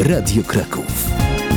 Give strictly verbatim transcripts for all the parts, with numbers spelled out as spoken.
Radio Kraków.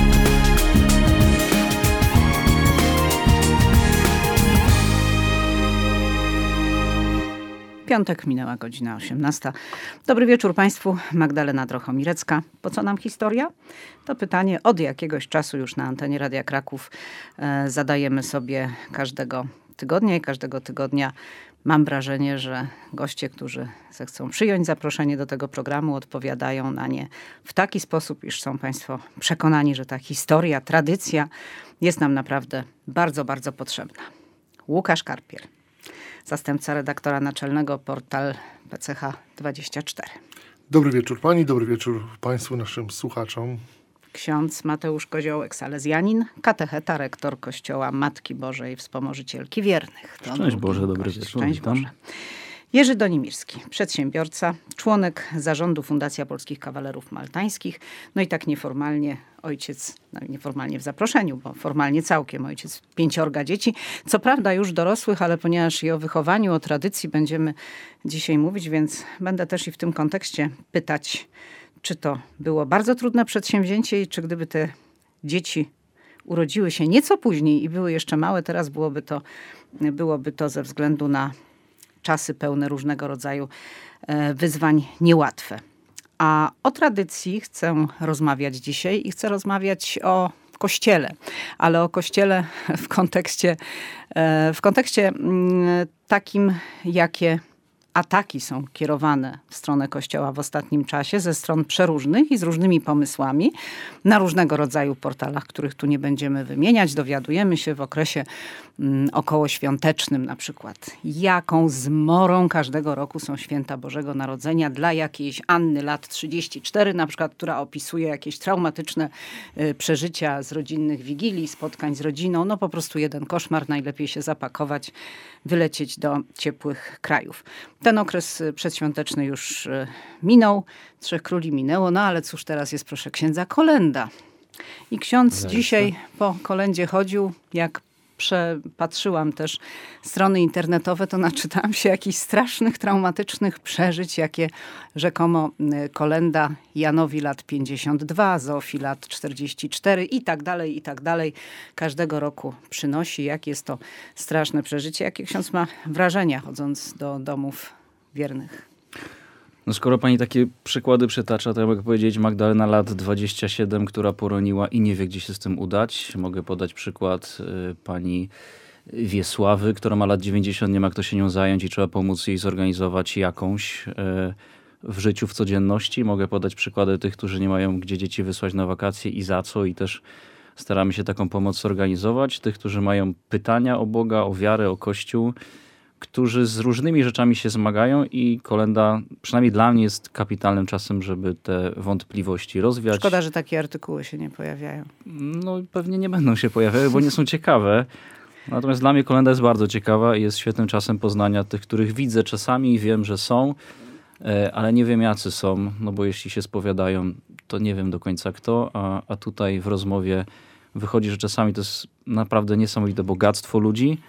Piątek, minęła godzina osiemnasta. Dobry wieczór Państwu, Magdalena Drochomirecka. Po co nam historia? To pytanie od jakiegoś czasu już na antenie Radia Kraków e, zadajemy sobie każdego tygodnia i każdego tygodnia mam wrażenie, że goście, którzy zechcą przyjąć zaproszenie do tego programu, odpowiadają na nie w taki sposób, iż są Państwo przekonani, że ta historia, tradycja jest nam naprawdę bardzo, bardzo potrzebna. Łukasz Karpiel, zastępca redaktora naczelnego portal P C H dwadzieścia cztery. Dobry wieczór Pani, dobry wieczór Państwu, naszym słuchaczom. Ksiądz Mateusz Koziołek, salezjanin, katecheta, rektor Kościoła Matki Bożej Wspomożycielki Wiernych. To Szczęść Boże, dobry wieczór. Szczęść Boże. Jerzy Donimirski, przedsiębiorca, członek zarządu Fundacja Polskich Kawalerów Maltańskich, no i tak nieformalnie ojciec, no nieformalnie w zaproszeniu, bo formalnie całkiem ojciec pięciorga dzieci. Co prawda już dorosłych, ale ponieważ i o wychowaniu, o tradycji będziemy dzisiaj mówić, więc będę też i w tym kontekście pytać, czy to było bardzo trudne przedsięwzięcie i czy gdyby te dzieci urodziły się nieco później i były jeszcze małe, teraz byłoby to, byłoby to ze względu na czasy pełne różnego rodzaju wyzwań niełatwe. A o tradycji chcę rozmawiać dzisiaj i chcę rozmawiać o Kościele, ale o Kościele w kontekście, w kontekście takim, jakie ataki są kierowane w stronę Kościoła w ostatnim czasie ze stron przeróżnych i z różnymi pomysłami na różnego rodzaju portalach, których tu nie będziemy wymieniać. Dowiadujemy się w okresie mm, okołoświątecznym na przykład, jaką zmorą każdego roku są święta Bożego Narodzenia dla jakiejś Anny lat trzydzieści cztery na przykład, która opisuje jakieś traumatyczne y, przeżycia z rodzinnych wigilii, spotkań z rodziną. No po prostu jeden koszmar, najlepiej się zapakować, wylecieć do ciepłych krajów. Ten okres przedświąteczny już minął, Trzech Króli minęło, no ale cóż, teraz jest, proszę księdza, kolenda. I ksiądz Zajście. dzisiaj po kolędzie chodził, jak przepatrzyłam też strony internetowe, to naczytałam się jakichś strasznych, traumatycznych przeżyć, jakie rzekomo kolenda Janowi lat pięćdziesiąt dwa, Zofii lat czterdzieści cztery i tak dalej, i tak dalej. Każdego roku przynosi, jakie jest to straszne przeżycie. Jakie ksiądz ma wrażenia, chodząc do domów wiernych? No skoro pani takie przykłady przytacza, to ja mogę powiedzieć Magdalena lat dwadzieścia siedem, która poroniła i nie wie, gdzie się z tym udać. Mogę podać przykład y, pani Wiesławy, która ma lat dziewięćdziesiąt, nie ma kto się nią zająć i trzeba pomóc jej zorganizować jakąś y, w życiu, w codzienności. Mogę podać przykłady tych, którzy nie mają gdzie dzieci wysłać na wakacje i za co, i też staramy się taką pomoc zorganizować. Tych, którzy mają pytania o Boga, o wiarę, o Kościół, którzy z różnymi rzeczami się zmagają i kolenda, przynajmniej dla mnie, jest kapitalnym czasem, żeby te wątpliwości rozwiać. Szkoda, że takie artykuły się nie pojawiają. No pewnie nie będą się pojawiały, bo nie są ciekawe. Natomiast dla mnie kolenda jest bardzo ciekawa i jest świetnym czasem poznania tych, których widzę czasami i wiem, że są, ale nie wiem, jacy są, no bo jeśli się spowiadają, to nie wiem do końca kto, a, a tutaj w rozmowie wychodzi, że czasami to jest naprawdę niesamowite bogactwo ludzi.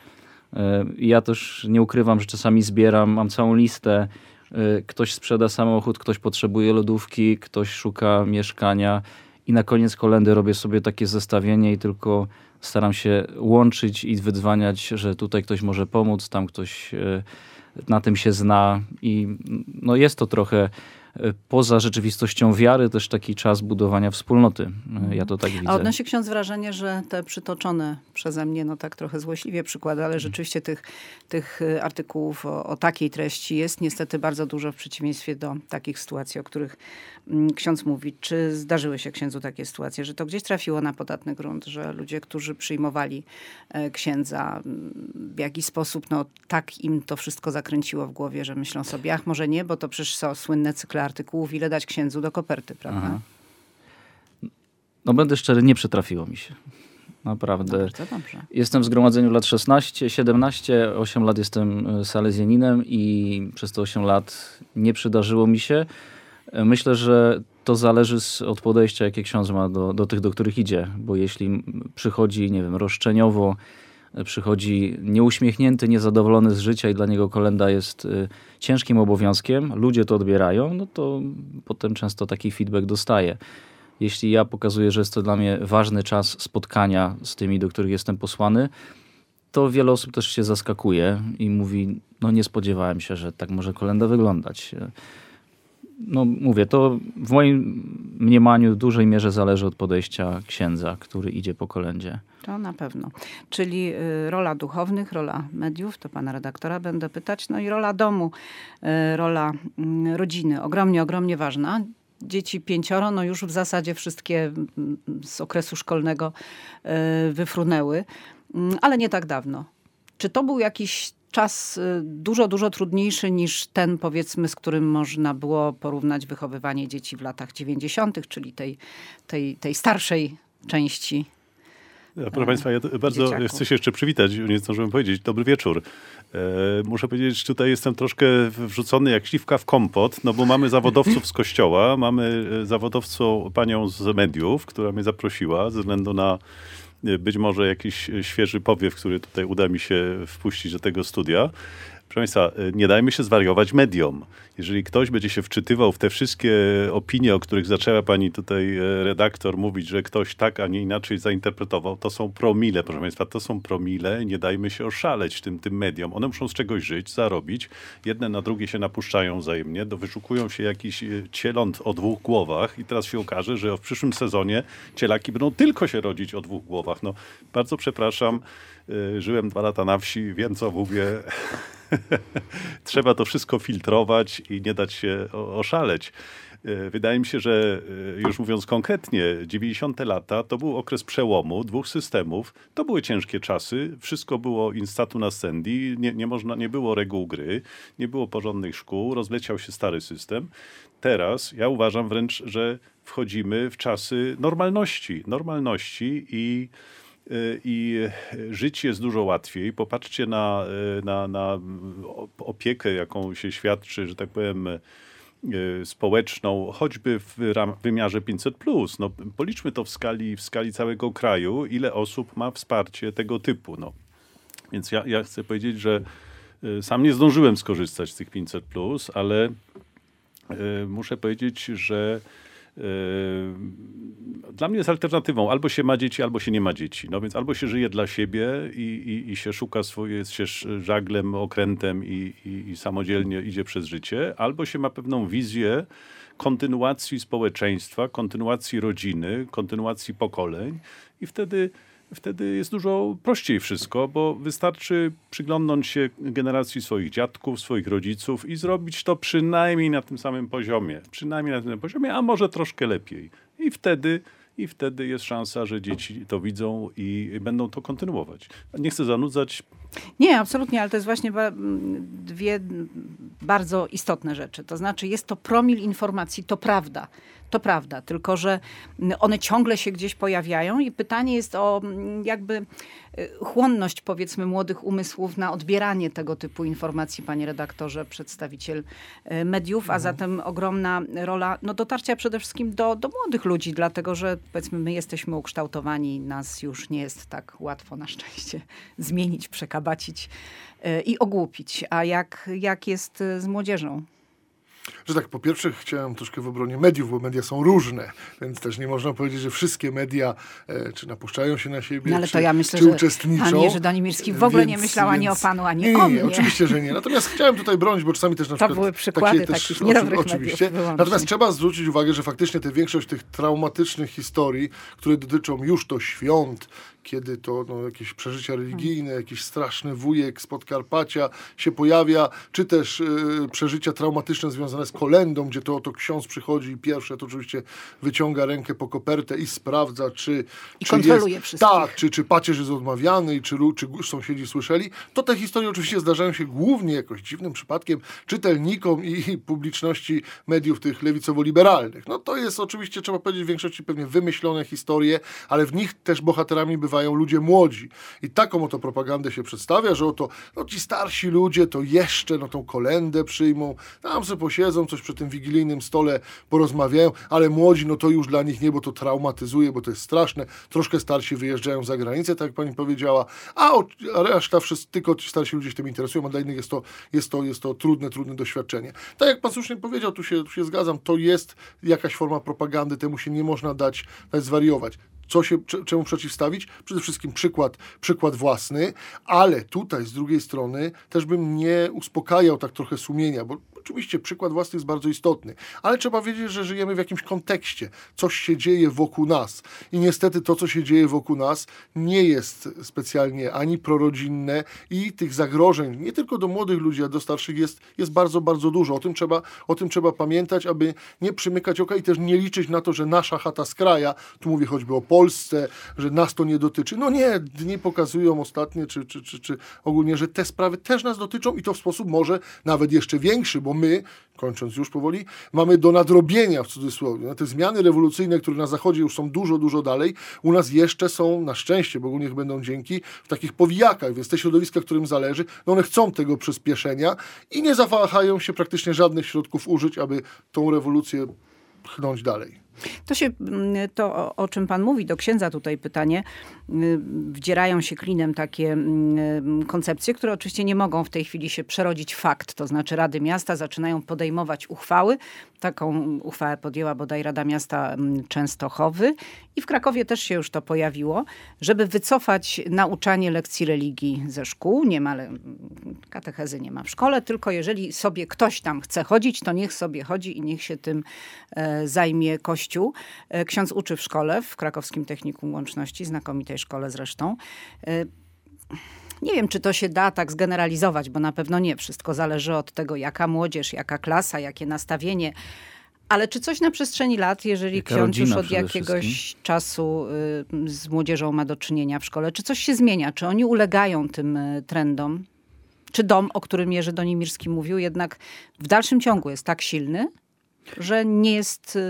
Ja też nie ukrywam, że czasami zbieram, mam całą listę. Ktoś sprzeda samochód, ktoś potrzebuje lodówki, ktoś szuka mieszkania i na koniec kolendy robię sobie takie zestawienie i tylko staram się łączyć i wydzwaniać, że tutaj ktoś może pomóc, tam ktoś na tym się zna i no jest to trochę poza rzeczywistością wiary też taki czas budowania wspólnoty. Ja to tak widzę. A odnosi ksiądz wrażenie, że te przytoczone przeze mnie, no tak trochę złośliwie przykłady, ale rzeczywiście tych, tych artykułów o, o takiej treści jest niestety bardzo dużo w przeciwieństwie do takich sytuacji, o których ksiądz mówi. Czy zdarzyły się księdzu takie sytuacje, że to gdzieś trafiło na podatny grunt, że ludzie, którzy przyjmowali księdza w jakiś sposób, no tak im to wszystko zakręciło w głowie, że myślą sobie, ach może nie, bo to przecież są słynne cykle artykułów, ile dać księdzu do koperty, prawda? Aha. No będę szczery, nie przytrafiło mi się. Naprawdę. Dobrze, dobrze. Jestem w zgromadzeniu lat szesnaście, siedemnaście, osiem lat jestem salezjaninem i przez te osiem lat nie przydarzyło mi się. Myślę, że to zależy z, od podejścia, jakie ksiądz ma do, do tych, do których idzie. Bo jeśli przychodzi, nie wiem, roszczeniowo, przychodzi nieuśmiechnięty, niezadowolony z życia i dla niego kolenda jest y, ciężkim obowiązkiem, ludzie to odbierają, no to potem często taki feedback dostaje. jeśli ja pokazuję, że jest to dla mnie ważny czas spotkania z tymi, do których jestem posłany, to wiele osób też się zaskakuje i mówi, no nie spodziewałem się, że tak może kolęda wyglądać. No mówię, to w moim mniemaniu w dużej mierze zależy od podejścia księdza, który idzie po kolędzie. To na pewno. Czyli y, rola duchownych, rola mediów, to pana redaktora będę pytać, no i rola domu, y, rola y, rodziny, ogromnie, ogromnie ważna. Dzieci pięcioro, no już w zasadzie wszystkie z okresu szkolnego y, wyfrunęły, y, ale nie tak dawno. Czy to był jakiś czas y, dużo, dużo trudniejszy niż ten, powiedzmy, z którym można było porównać wychowywanie dzieci w latach dziewięćdziesiątych, czyli tej, tej, tej starszej części? Ja, proszę Państwa, ja bardzo dzieciaków. chcę się jeszcze przywitać, nie zdążyłem powiedzieć. Dobry wieczór. E, muszę powiedzieć, że tutaj jestem troszkę wrzucony jak śliwka w kompot, no bo mamy zawodowców z kościoła, mamy zawodowcą panią z mediów, która mnie zaprosiła ze względu na być może jakiś świeży powiew, który tutaj uda mi się wpuścić do tego studia. Proszę Państwa, nie dajmy się zwariować mediom. Jeżeli ktoś będzie się wczytywał w te wszystkie opinie, o których zaczęła pani tutaj redaktor mówić, że ktoś tak, a nie inaczej zainterpretował, to są promile, proszę Państwa, to są promile. Nie dajmy się oszaleć tym, tym mediom. One muszą z czegoś żyć, zarobić. Jedne na drugie się napuszczają wzajemnie, do wyszukują się jakiś cieląt o dwóch głowach i teraz się okaże, że w przyszłym sezonie cielaki będą tylko się rodzić o dwóch głowach. No, bardzo przepraszam, żyłem dwa lata na wsi, wiem co mówię. Trzeba to wszystko filtrować i nie dać się oszaleć. Wydaje mi się, że już mówiąc konkretnie, dziewięćdziesiąte lata to był okres przełomu dwóch systemów. To były ciężkie czasy. Wszystko było instatu nascendi. Nie, nie, można, nie było reguł gry. Nie było porządnych szkół. Rozleciał się stary system. Teraz ja uważam wręcz, że wchodzimy w czasy normalności. Normalności i I żyć jest dużo łatwiej. Popatrzcie na, na, na opiekę, jaką się świadczy, że tak powiem, społeczną, choćby w ram, wymiarze pięćset plus. No, policzmy to w skali, w skali całego kraju, ile osób ma wsparcie tego typu. No. Więc ja, ja chcę powiedzieć, że sam nie zdążyłem skorzystać z tych pięćset plus, ale y, muszę powiedzieć, że dla mnie jest alternatywą. Albo się ma dzieci, albo się nie ma dzieci. No więc albo się żyje dla siebie i, i, i się szuka swoje, się żaglem, okrętem i, i, i samodzielnie idzie przez życie, albo się ma pewną wizję kontynuacji społeczeństwa, kontynuacji rodziny, kontynuacji pokoleń i wtedy Wtedy jest dużo prościej wszystko, bo wystarczy przyglądnąć się generacji swoich dziadków, swoich rodziców i zrobić to przynajmniej na tym samym poziomie. Przynajmniej na tym samym poziomie, a może troszkę lepiej. I wtedy, i wtedy jest szansa, że dzieci to widzą i będą to kontynuować. Nie chcę zanudzać. Nie, absolutnie, ale to jest właśnie ba- dwie bardzo istotne rzeczy. To znaczy jest to promil informacji, to prawda. To prawda, tylko że one ciągle się gdzieś pojawiają i pytanie jest o jakby chłonność, powiedzmy, młodych umysłów na odbieranie tego typu informacji, panie redaktorze, przedstawiciel mediów, a zatem ogromna rola no, dotarcia przede wszystkim do, do młodych ludzi, dlatego że powiedzmy my jesteśmy ukształtowani, nas już nie jest tak łatwo na szczęście zmienić, przekabacić i ogłupić. A jak, jak jest z młodzieżą? Że tak, po pierwsze chciałem troszkę w obronie mediów, bo media są różne, więc też nie można powiedzieć, że wszystkie media e, czy napuszczają się na siebie, no ale czy, to ja myślę, czy że uczestniczą. Pan Jerzy Donimirski w ogóle więc, nie myślał ani więc, o panu, ani nie, o nie, mnie. Nie, oczywiście, że nie. Natomiast chciałem tutaj bronić, bo czasami też na to przykład... były przykłady takie takich też, niedobrych oczywiście. mediów. Wyłącznie. Natomiast trzeba zwrócić uwagę, że faktycznie te większość tych traumatycznych historii, które dotyczą już to świąt, kiedy to no, jakieś przeżycia religijne, jakiś straszny wujek z Podkarpacia się pojawia, czy też y, przeżycia traumatyczne związane z kolędą, gdzie to oto ksiądz przychodzi i pierwsze to oczywiście wyciąga rękę po kopertę i sprawdza, czy... I czy kontroluje jest, wszystkich. Tak, czy, czy pacierz jest odmawiany i czy, czy sąsiedzi słyszeli. To te historie oczywiście zdarzają się głównie jakoś dziwnym przypadkiem czytelnikom i publiczności mediów tych lewicowo-liberalnych. No to jest oczywiście, trzeba powiedzieć, w większości pewnie wymyślone historie, ale w nich też bohaterami bywają słuchają ludzie młodzi. I taką oto propagandę się przedstawia, że oto no, ci starsi ludzie to jeszcze no, tą kolędę przyjmą, tam sobie posiedzą, coś przy tym wigilijnym stole porozmawiają, ale młodzi no to już dla nich nie, bo to traumatyzuje, bo to jest straszne. Troszkę starsi wyjeżdżają za granicę, tak jak pani powiedziała, a, o, a reszta wszyscy, tylko ci starsi ludzie się tym interesują, a dla innych jest to, jest to, jest to trudne, trudne doświadczenie. Tak jak pan słusznie powiedział, tu się, tu się zgadzam, to jest jakaś forma propagandy, temu się nie można dać, dać zwariować. Co się, czemu przeciwstawić? Przede wszystkim przykład, przykład własny, ale tutaj z drugiej strony też bym nie uspokajał tak trochę sumienia, bo oczywiście przykład własny jest bardzo istotny, ale trzeba wiedzieć, że żyjemy w jakimś kontekście. Coś się dzieje wokół nas i niestety to, co się dzieje wokół nas nie jest specjalnie ani prorodzinne i tych zagrożeń, nie tylko do młodych ludzi, a do starszych jest, jest bardzo, bardzo dużo. O tym trzeba, o tym trzeba pamiętać, aby nie przymykać oka i też nie liczyć na to, że nasza chata z kraja, tu mówię choćby o Polsce, że nas to nie dotyczy. No nie, dni pokazują ostatnie, czy, czy, czy, czy ogólnie, że te sprawy też nas dotyczą i to w sposób może nawet jeszcze większy, bo my, kończąc już powoli, mamy do nadrobienia w cudzysłowie. No, te zmiany rewolucyjne, które na Zachodzie już są dużo, dużo dalej, u nas jeszcze są, na szczęście, bo ogólnie niech będą dzięki, w takich powijakach, więc te środowiska, którym zależy, no one chcą tego przyspieszenia i nie zawahają się praktycznie żadnych środków użyć, aby tą rewolucję pchnąć dalej. To się, to o, o czym pan mówi, do księdza tutaj pytanie, wdzierają się klinem takie koncepcje, które oczywiście nie mogą w tej chwili się przerodzić w fakt. To znaczy Rady Miasta zaczynają podejmować uchwały. Taką uchwałę podjęła bodaj Rada Miasta Częstochowy i w Krakowie też się już to pojawiło, żeby wycofać nauczanie lekcji religii ze szkół. Nie ma, katechezy nie ma w szkole, tylko jeżeli sobie ktoś tam chce chodzić, to niech sobie chodzi i niech się tym e, zajmie Kościół. Ksiądz uczy w szkole, w Krakowskim Technikum Łączności, znakomitej szkole zresztą. Nie wiem, czy to się da tak zgeneralizować, bo na pewno nie. Wszystko zależy od tego, jaka młodzież, jaka klasa, jakie nastawienie. Ale czy coś na przestrzeni lat, jeżeli Jaka ksiądz już rodzina od przede jakiegoś wszystkim? czasu y, z młodzieżą ma do czynienia w szkole, czy coś się zmienia? Czy oni ulegają tym y, trendom? Czy dom, o którym Jerzy Donimirski mówił, jednak w dalszym ciągu jest tak silny, że nie jest,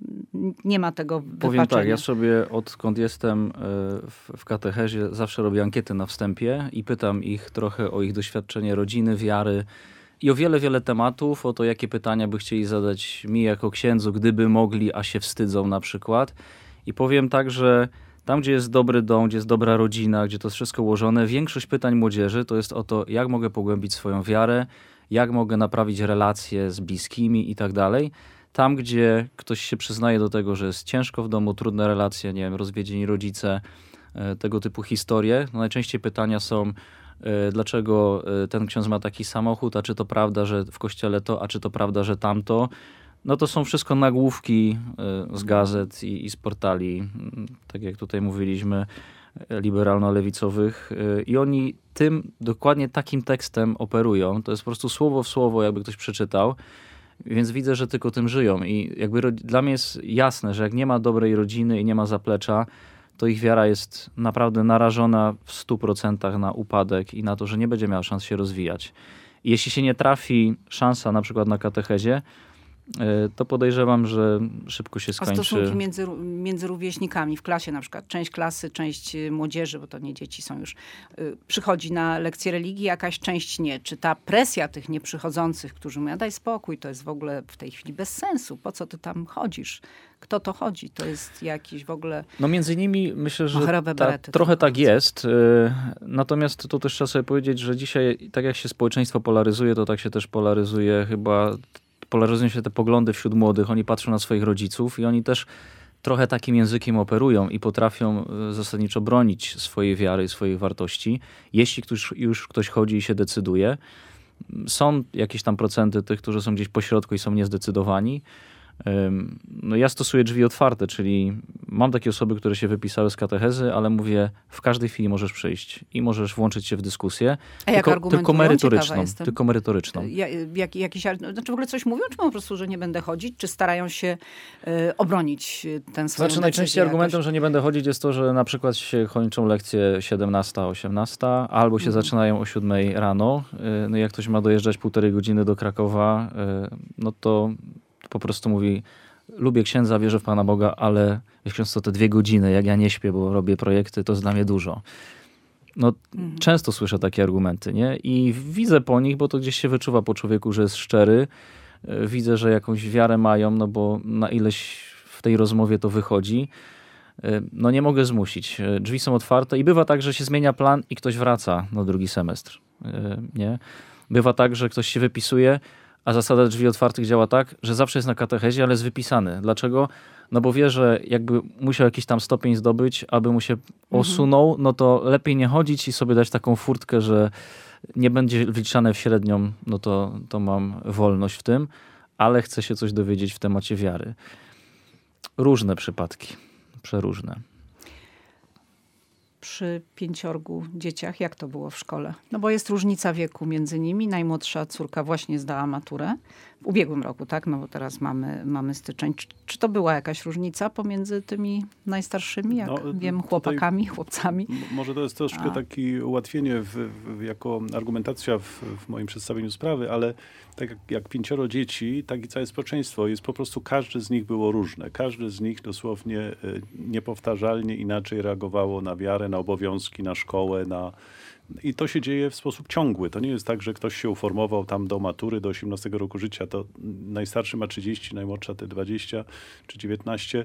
nie ma tego wypaczenia? Powiem tak, ja sobie odkąd jestem w, w katechezie zawsze robię ankiety na wstępie i pytam ich trochę o ich doświadczenie rodziny, wiary i o wiele, wiele tematów, o to, jakie pytania by chcieli zadać mi jako księdzu, gdyby mogli, a się wstydzą na przykład. I powiem tak, że tam, gdzie jest dobry dom, gdzie jest dobra rodzina, gdzie to jest wszystko ułożone, większość pytań młodzieży to jest o to, jak mogę pogłębić swoją wiarę, jak mogę naprawić relacje z bliskimi i tak dalej. Tam, gdzie ktoś się przyznaje do tego, że jest ciężko w domu, trudne relacje, nie wiem, rozwiedzieni rodzice, tego typu historie, no najczęściej pytania są, dlaczego ten ksiądz ma taki samochód, a czy to prawda, że w kościele to, a czy to prawda, że tamto. No to są wszystko nagłówki z gazet i, i z portali, tak jak tutaj mówiliśmy, liberalno-lewicowych i oni tym, dokładnie takim tekstem operują. To jest po prostu słowo w słowo, jakby ktoś przeczytał, więc widzę, że tylko tym żyją i jakby dla mnie jest jasne, że jak nie ma dobrej rodziny i nie ma zaplecza, to ich wiara jest naprawdę narażona w stu procentach na upadek i na to, że nie będzie miała szans się rozwijać. I jeśli się nie trafi szansa na przykład na katechezie, to podejrzewam, że szybko się skończy. A stosunki między, między rówieśnikami w klasie, na przykład część klasy, część młodzieży, bo to nie dzieci są już, y, przychodzi na lekcje religii, jakaś część nie. Czy ta presja tych nieprzychodzących, którzy mówią, daj spokój, to jest w ogóle w tej chwili bez sensu, po co ty tam chodzisz? Kto to chodzi? To jest jakiś w ogóle... No między innymi myślę, że ta, berety, trochę tak jest. Natomiast to też trzeba sobie powiedzieć, że dzisiaj tak jak się społeczeństwo polaryzuje, to tak się też polaryzuje chyba... Polaryzują się te poglądy wśród młodych, oni patrzą na swoich rodziców i oni też trochę takim językiem operują i potrafią zasadniczo bronić swojej wiary i swoich wartości. Jeśli ktoś, już ktoś chodzi i się decyduje, są jakieś tam procenty tych, którzy są gdzieś po środku i są niezdecydowani. No ja stosuję drzwi otwarte, czyli mam takie osoby, które się wypisały z katechezy, ale mówię, w każdej chwili możesz przyjść i możesz włączyć się w dyskusję, A jak tylko, tylko merytoryczną. Jestem. Tylko merytoryczną. Ja, jak, jakiś, znaczy w ogóle coś mówią, czy po prostu, że nie będę chodzić, czy starają się y, obronić ten swój Znaczy najczęściej argumentem, że nie będę chodzić jest to, że na przykład się kończą lekcje siedemnasta, osiemnasta, albo się mhm. zaczynają o siódmej rano. No jak ktoś ma dojeżdżać półtorej godziny do Krakowa, no to po prostu mówi, lubię księdza, wierzę w Pana Boga, ale wiesz, ksiądz, to te dwie godziny, jak ja nie śpię, bo robię projekty, to jest dla mnie dużo. No, mhm. często słyszę takie argumenty, nie? I widzę po nich, bo to gdzieś się wyczuwa po człowieku, że jest szczery. Widzę, że jakąś wiarę mają, no bo na ileś w tej rozmowie to wychodzi. No nie mogę zmusić. Drzwi są otwarte i bywa tak, że się zmienia plan i ktoś wraca na drugi semestr. Nie? Bywa tak, że ktoś się wypisuje, a zasada drzwi otwartych działa tak, że zawsze jest na katechezie, ale jest wypisany. Dlaczego? No bo wie, że jakby musiał jakiś tam stopień zdobyć, aby mu się osunął, no to lepiej nie chodzić i sobie dać taką furtkę, że nie będzie wliczane w średnią, no to, to mam wolność w tym, ale chcę się coś dowiedzieć w temacie wiary. Różne przypadki, przeróżne. Przy pięciorgu dzieciach, jak to było w szkole? No bo jest różnica wieku między nimi. Najmłodsza córka właśnie zdała maturę w ubiegłym roku, tak? No bo teraz mamy, mamy styczeń. Czy, czy to była jakaś różnica pomiędzy tymi najstarszymi, jak no, wiem, chłopakami, tutaj, chłopcami? Może to jest troszkę takie ułatwienie w, w, jako argumentacja w, w moim przedstawieniu sprawy, ale tak jak, jak pięcioro dzieci, tak i całe społeczeństwo jest po prostu, każde z nich było różne. Każde z nich dosłownie niepowtarzalnie inaczej reagowało na wiarę, na obowiązki, na szkołę, na... I to się dzieje w sposób ciągły. To nie jest tak, że ktoś się uformował tam do matury, do osiemnastego roku życia. To najstarszy ma trzydzieści, najmłodsza te dwadzieścia czy dziewiętnaście.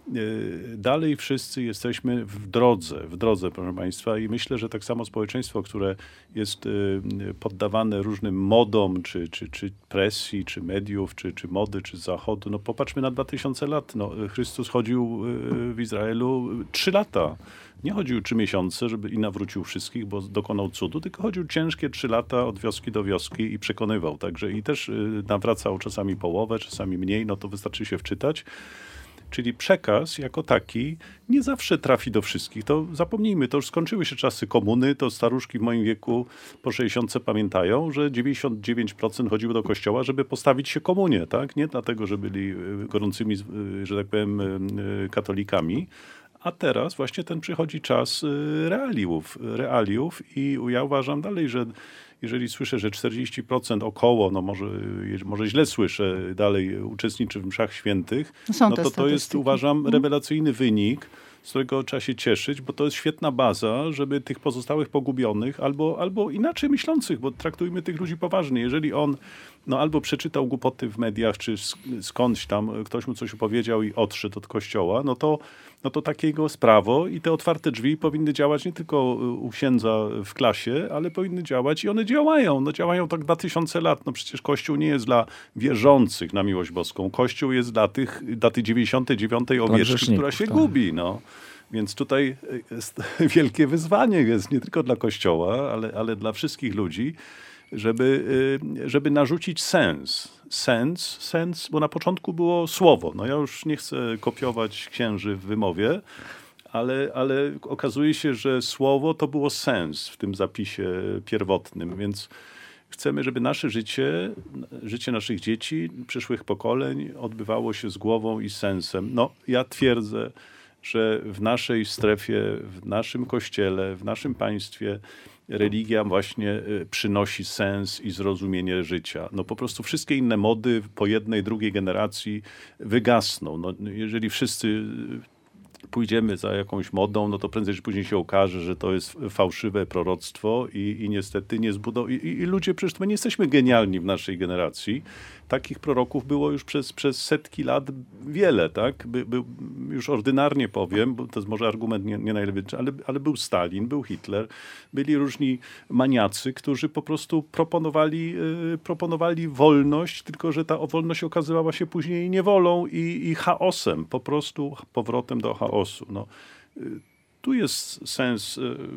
Dalej wszyscy jesteśmy w drodze, w drodze, proszę Państwa, i myślę, że tak samo społeczeństwo, które jest poddawane różnym modom, czy, czy, czy presji, czy mediów, czy, czy mody, czy zachodu. No popatrzmy na dwa tysiące lat. No, Chrystus chodził w Izraelu trzy lata. Nie chodził trzy miesiące, żeby i nawrócił wszystkich, bo dokonał cudu, tylko chodził ciężkie trzy lata od wioski do wioski i przekonywał. Także i też nawracał czasami połowę, czasami mniej, no to wystarczy się wczytać. Czyli przekaz jako taki nie zawsze trafi do wszystkich. To zapomnijmy, to już skończyły się czasy komuny, to staruszki w moim wieku po sześćdziesiątce pamiętają, że dziewięćdziesiąt dziewięć procent chodziło do kościoła, żeby postawić się komunie, tak? Nie dlatego, że byli gorącymi, że tak powiem, katolikami. A teraz właśnie ten przychodzi czas realiów, realiów i ja uważam dalej, że jeżeli słyszę, że czterdzieści procent około, no może, może źle słyszę, dalej uczestniczy w mszach świętych, Są no to to jest, uważam, rewelacyjny wynik, z którego trzeba się cieszyć, bo to jest świetna baza, żeby tych pozostałych pogubionych albo, albo inaczej myślących, bo traktujmy tych ludzi poważnie. Jeżeli on no, albo przeczytał głupoty w mediach, czy skądś tam ktoś mu coś opowiedział i odszedł od kościoła, no to, no to takiego jest prawo i te otwarte drzwi powinny działać nie tylko u księdza w klasie, ale powinny działać i one działają. No działają tak dwa tysiące lat. No przecież Kościół nie jest dla wierzących na miłość boską. Kościół jest dla tych, dla tej dziewięćdziesiątej dziewiątej owieczki, która się tak. gubi, no. Więc tutaj jest wielkie wyzwanie, jest nie tylko dla Kościoła, ale, ale dla wszystkich ludzi, żeby, żeby narzucić sens. Sens, sens, bo na początku było słowo. No ja już nie chcę kopiować księży w wymowie, ale, ale okazuje się, że słowo to było sens w tym zapisie pierwotnym, więc chcemy, żeby nasze życie, życie naszych dzieci, przyszłych pokoleń odbywało się z głową i sensem. No ja twierdzę, że w naszej strefie, w naszym kościele, w naszym państwie religia właśnie przynosi sens i zrozumienie życia. No po prostu wszystkie inne mody po jednej, drugiej generacji wygasną. No, jeżeli wszyscy pójdziemy za jakąś modą, no to prędzej czy później się okaże, że to jest fałszywe proroctwo i, i niestety nie zbudowa... I, i ludzie, przecież my nie jesteśmy genialni w naszej generacji. Takich proroków było już przez, przez setki lat wiele, tak? By, by, już ordynarnie powiem, bo to jest może argument nie, nie najlepszy, ale, ale był Stalin, był Hitler, byli różni maniacy, którzy po prostu proponowali, yy, proponowali wolność, tylko że ta wolność okazywała się później niewolą i, i chaosem, po prostu powrotem do chaosu. No, yy, tu jest sens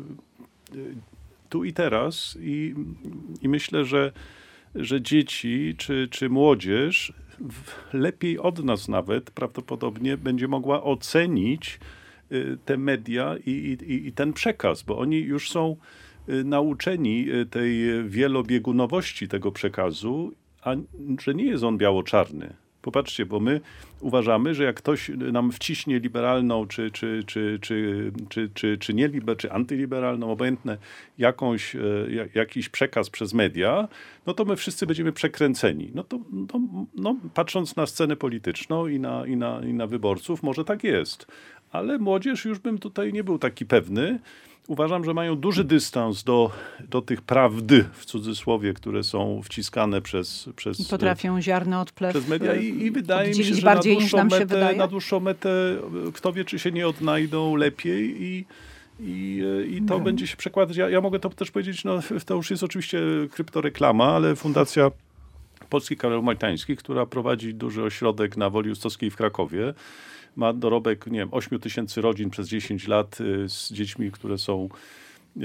yy, yy, tu i teraz i, i myślę, że że dzieci czy, czy młodzież lepiej od nas nawet prawdopodobnie będzie mogła ocenić te media i, i, i ten przekaz, bo oni już są nauczeni tej wielobiegunowości tego przekazu, a że nie jest on biało-czarny. Popatrzcie, bo my uważamy, że jak ktoś nam wciśnie liberalną, czy, czy, czy, czy, czy, czy, czy nie liber, czy antyliberalną, obojętne, jakąś, jakiś przekaz przez media, no to my wszyscy będziemy przekręceni. No to no, no, patrząc na scenę polityczną i na, i, na, i na wyborców, może tak jest. Ale młodzież już bym tutaj nie był taki pewny. Uważam, że mają duży dystans do, do tych prawdy, w cudzysłowie, które są wciskane przez, przez, I potrafią ziarno od plew przez media i, i wydaje mi się, że bardziej na niż dłuższą, nam się metę, wydaje? na dłuższą metę kto wie, czy się nie odnajdą lepiej i, i, i to Hmm. będzie się przekładać. Ja, ja mogę to też powiedzieć, no to już jest oczywiście kryptoreklama, ale Fundacja Polskich Kawalerów Maltańskich, która prowadzi duży ośrodek na Woli Ustowskiej w Krakowie, ma dorobek, nie wiem, ośmiu tysięcy rodzin przez dziesięć lat y, z dziećmi, które są y,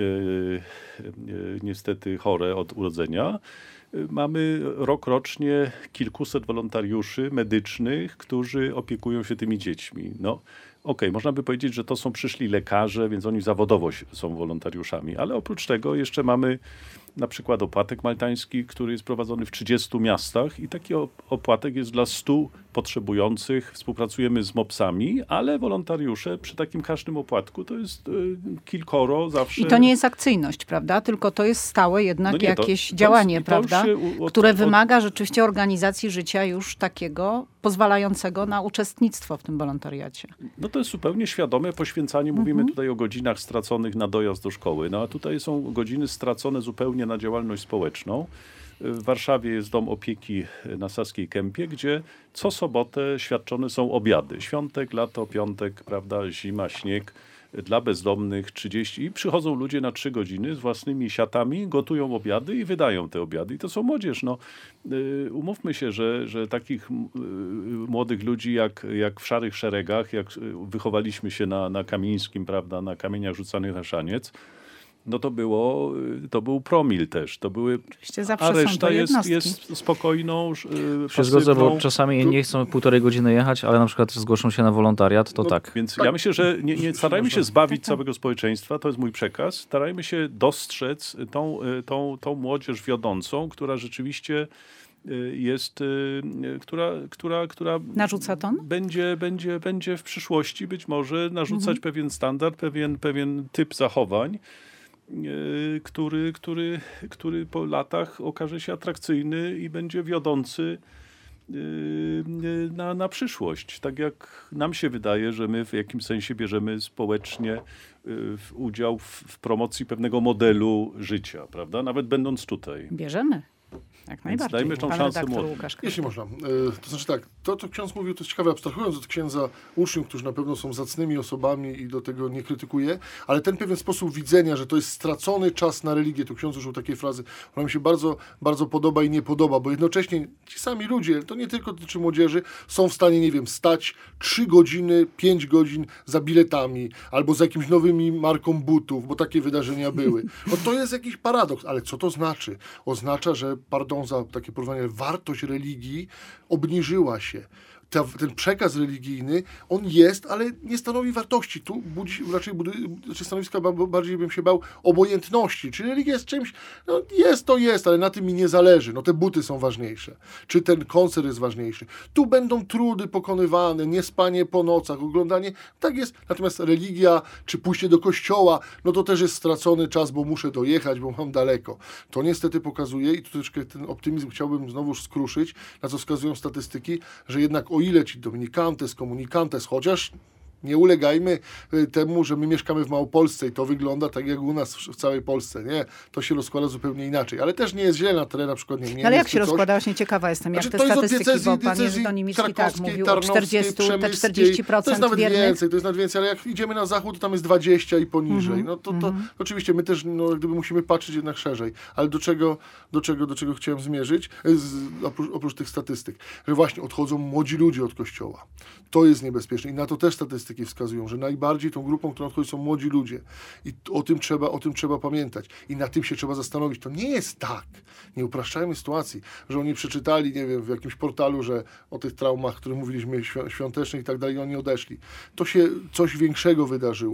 y, niestety chore od urodzenia. Y, mamy rok rocznie kilkuset wolontariuszy medycznych, którzy opiekują się tymi dziećmi. No, okej, okay, można by powiedzieć, że to są przyszli lekarze, więc oni zawodowo są wolontariuszami, ale oprócz tego jeszcze mamy na przykład opłatek maltański, który jest prowadzony w trzydziestu miastach i taki opłatek jest dla stu potrzebujących. Współpracujemy z mopsami, ale wolontariusze przy takim każdym opłatku to jest y, kilkoro zawsze. I to nie jest akcyjność, prawda? Tylko to jest stałe jednak No nie, to- jakieś to działanie, jest- to prawda? już się u- od- które od- wymaga rzeczywiście organizacji życia już takiego pozwalającego na uczestnictwo w tym wolontariacie. No to jest zupełnie świadome poświęcanie. Mówimy Mhm. tutaj o godzinach straconych na dojazd do szkoły. No a tutaj są godziny stracone zupełnie na działalność społeczną. W Warszawie jest dom opieki na Saskiej Kępie, gdzie co sobotę świadczone są obiady. Świątek, lato, piątek, prawda, zima, śnieg. Dla bezdomnych trzydzieści i przychodzą ludzie na trzy godziny z własnymi siatami, gotują obiady i wydają te obiady. I to są młodzież. No, y, umówmy się, że, że takich y, młodych ludzi jak, jak w Szarych Szeregach, jak y, wychowaliśmy się na, na Kamińskim, prawda, na kamieniach rzucanych na szaniec, no to było, y, to był promil też. To były, Oczywiście zawsze a są to reszta jest, jednostki. jest spokojną, y, Się zgodzę, bo pasywną. czasami nie chcą półtorej godziny jechać, ale na przykład zgłoszą się na wolontariat, to No, tak. Więc ja myślę, że nie, nie starajmy się zbawić całego społeczeństwa, to jest mój przekaz. Starajmy się dostrzec tą, y, tą, tą młodzież wiodącą, która rzeczywiście y, jest, y, która, która, która Narzuca ton? będzie, będzie, będzie w przyszłości być może narzucać Mhm. pewien standard, pewien, pewien typ zachowań, y, który, który, który po latach okaże się atrakcyjny i będzie wiodący y, na, na przyszłość. Tak jak nam się wydaje, że my w jakimś sensie bierzemy społecznie y, w udział w, w promocji pewnego modelu życia, prawda? Nawet będąc tutaj. Bierzemy. Jak najbardziej. dajmy tą Pan szansę redaktor młodym. Łukasz Jeśli można. E, To znaczy tak, to co ksiądz mówił, to jest ciekawe, abstrahując od księdza uczniów, którzy na pewno są zacnymi osobami i do tego nie krytykuję, ale ten pewien sposób widzenia, że to jest stracony czas na religię, to ksiądz użył takiej frazy, ona mi się bardzo, bardzo podoba i nie podoba, bo jednocześnie ci sami ludzie, to nie tylko dotyczy młodzieży, są w stanie, nie wiem, stać trzy godziny, pięć godzin za biletami, albo za jakimś nowymi marką butów, bo takie wydarzenia były. No to jest jakiś paradoks, ale co to znaczy? Oznacza, że, pardon za takie porównanie, wartość religii obniżyła się. Ta, ten przekaz religijny, on jest, ale nie stanowi wartości. Tu budzi, raczej budy, znaczy stanowiska ba- bardziej bym się bał obojętności. Czy religia jest czymś, no jest to jest, ale na tym mi nie zależy. No te buty są ważniejsze. Czy ten koncert jest ważniejszy. Tu będą trudy pokonywane, niespanie po nocach, oglądanie. Tak jest. Natomiast religia, czy pójście do kościoła, no to też jest stracony czas, bo muszę dojechać, bo mam daleko. To niestety pokazuje, i tu troszkę ten optymizm chciałbym znowuż skruszyć, na co wskazują statystyki, że jednak o ile ci dominikantes, komunikantes, chociaż nie ulegajmy y, temu, że my mieszkamy w Małopolsce i to wygląda tak jak u nas w, w całej Polsce. Nie, to się rozkłada zupełnie inaczej. Ale też nie jest źle na terenie, na przykład nie Niemiec. Ale jak czy się coś. rozkłada? Właśnie ciekawa jestem, jak Znaczy, te to jest od statystyki, diecezji- bo pan Jerzy diecezji Donimirski tak krakowskiej, mówił o tarnowskiej, czterdzieści, te przemyskiej. czterdzieści procent To jest nawet wiernych. więcej, to jest nawet więcej, ale jak idziemy na zachód, to tam jest dwadzieścia i poniżej. Mhm, No to, to oczywiście my też no, jak gdyby musimy patrzeć jednak szerzej. Ale do czego, do czego, do czego chciałem zmierzyć, z, oprócz, oprócz tych statystyk, że właśnie odchodzą młodzi ludzie od kościoła. To jest niebezpieczne i na to też statystyki wskazują, że najbardziej tą grupą, którą odchodzi, są młodzi ludzie. I o tym trzeba, o tym trzeba pamiętać. I na tym się trzeba zastanowić. To nie jest tak, nie upraszczajmy sytuacji, że oni przeczytali, nie wiem, w jakimś portalu, że o tych traumach, o których mówiliśmy, świątecznych i tak dalej, oni odeszli. To się coś większego wydarzyło.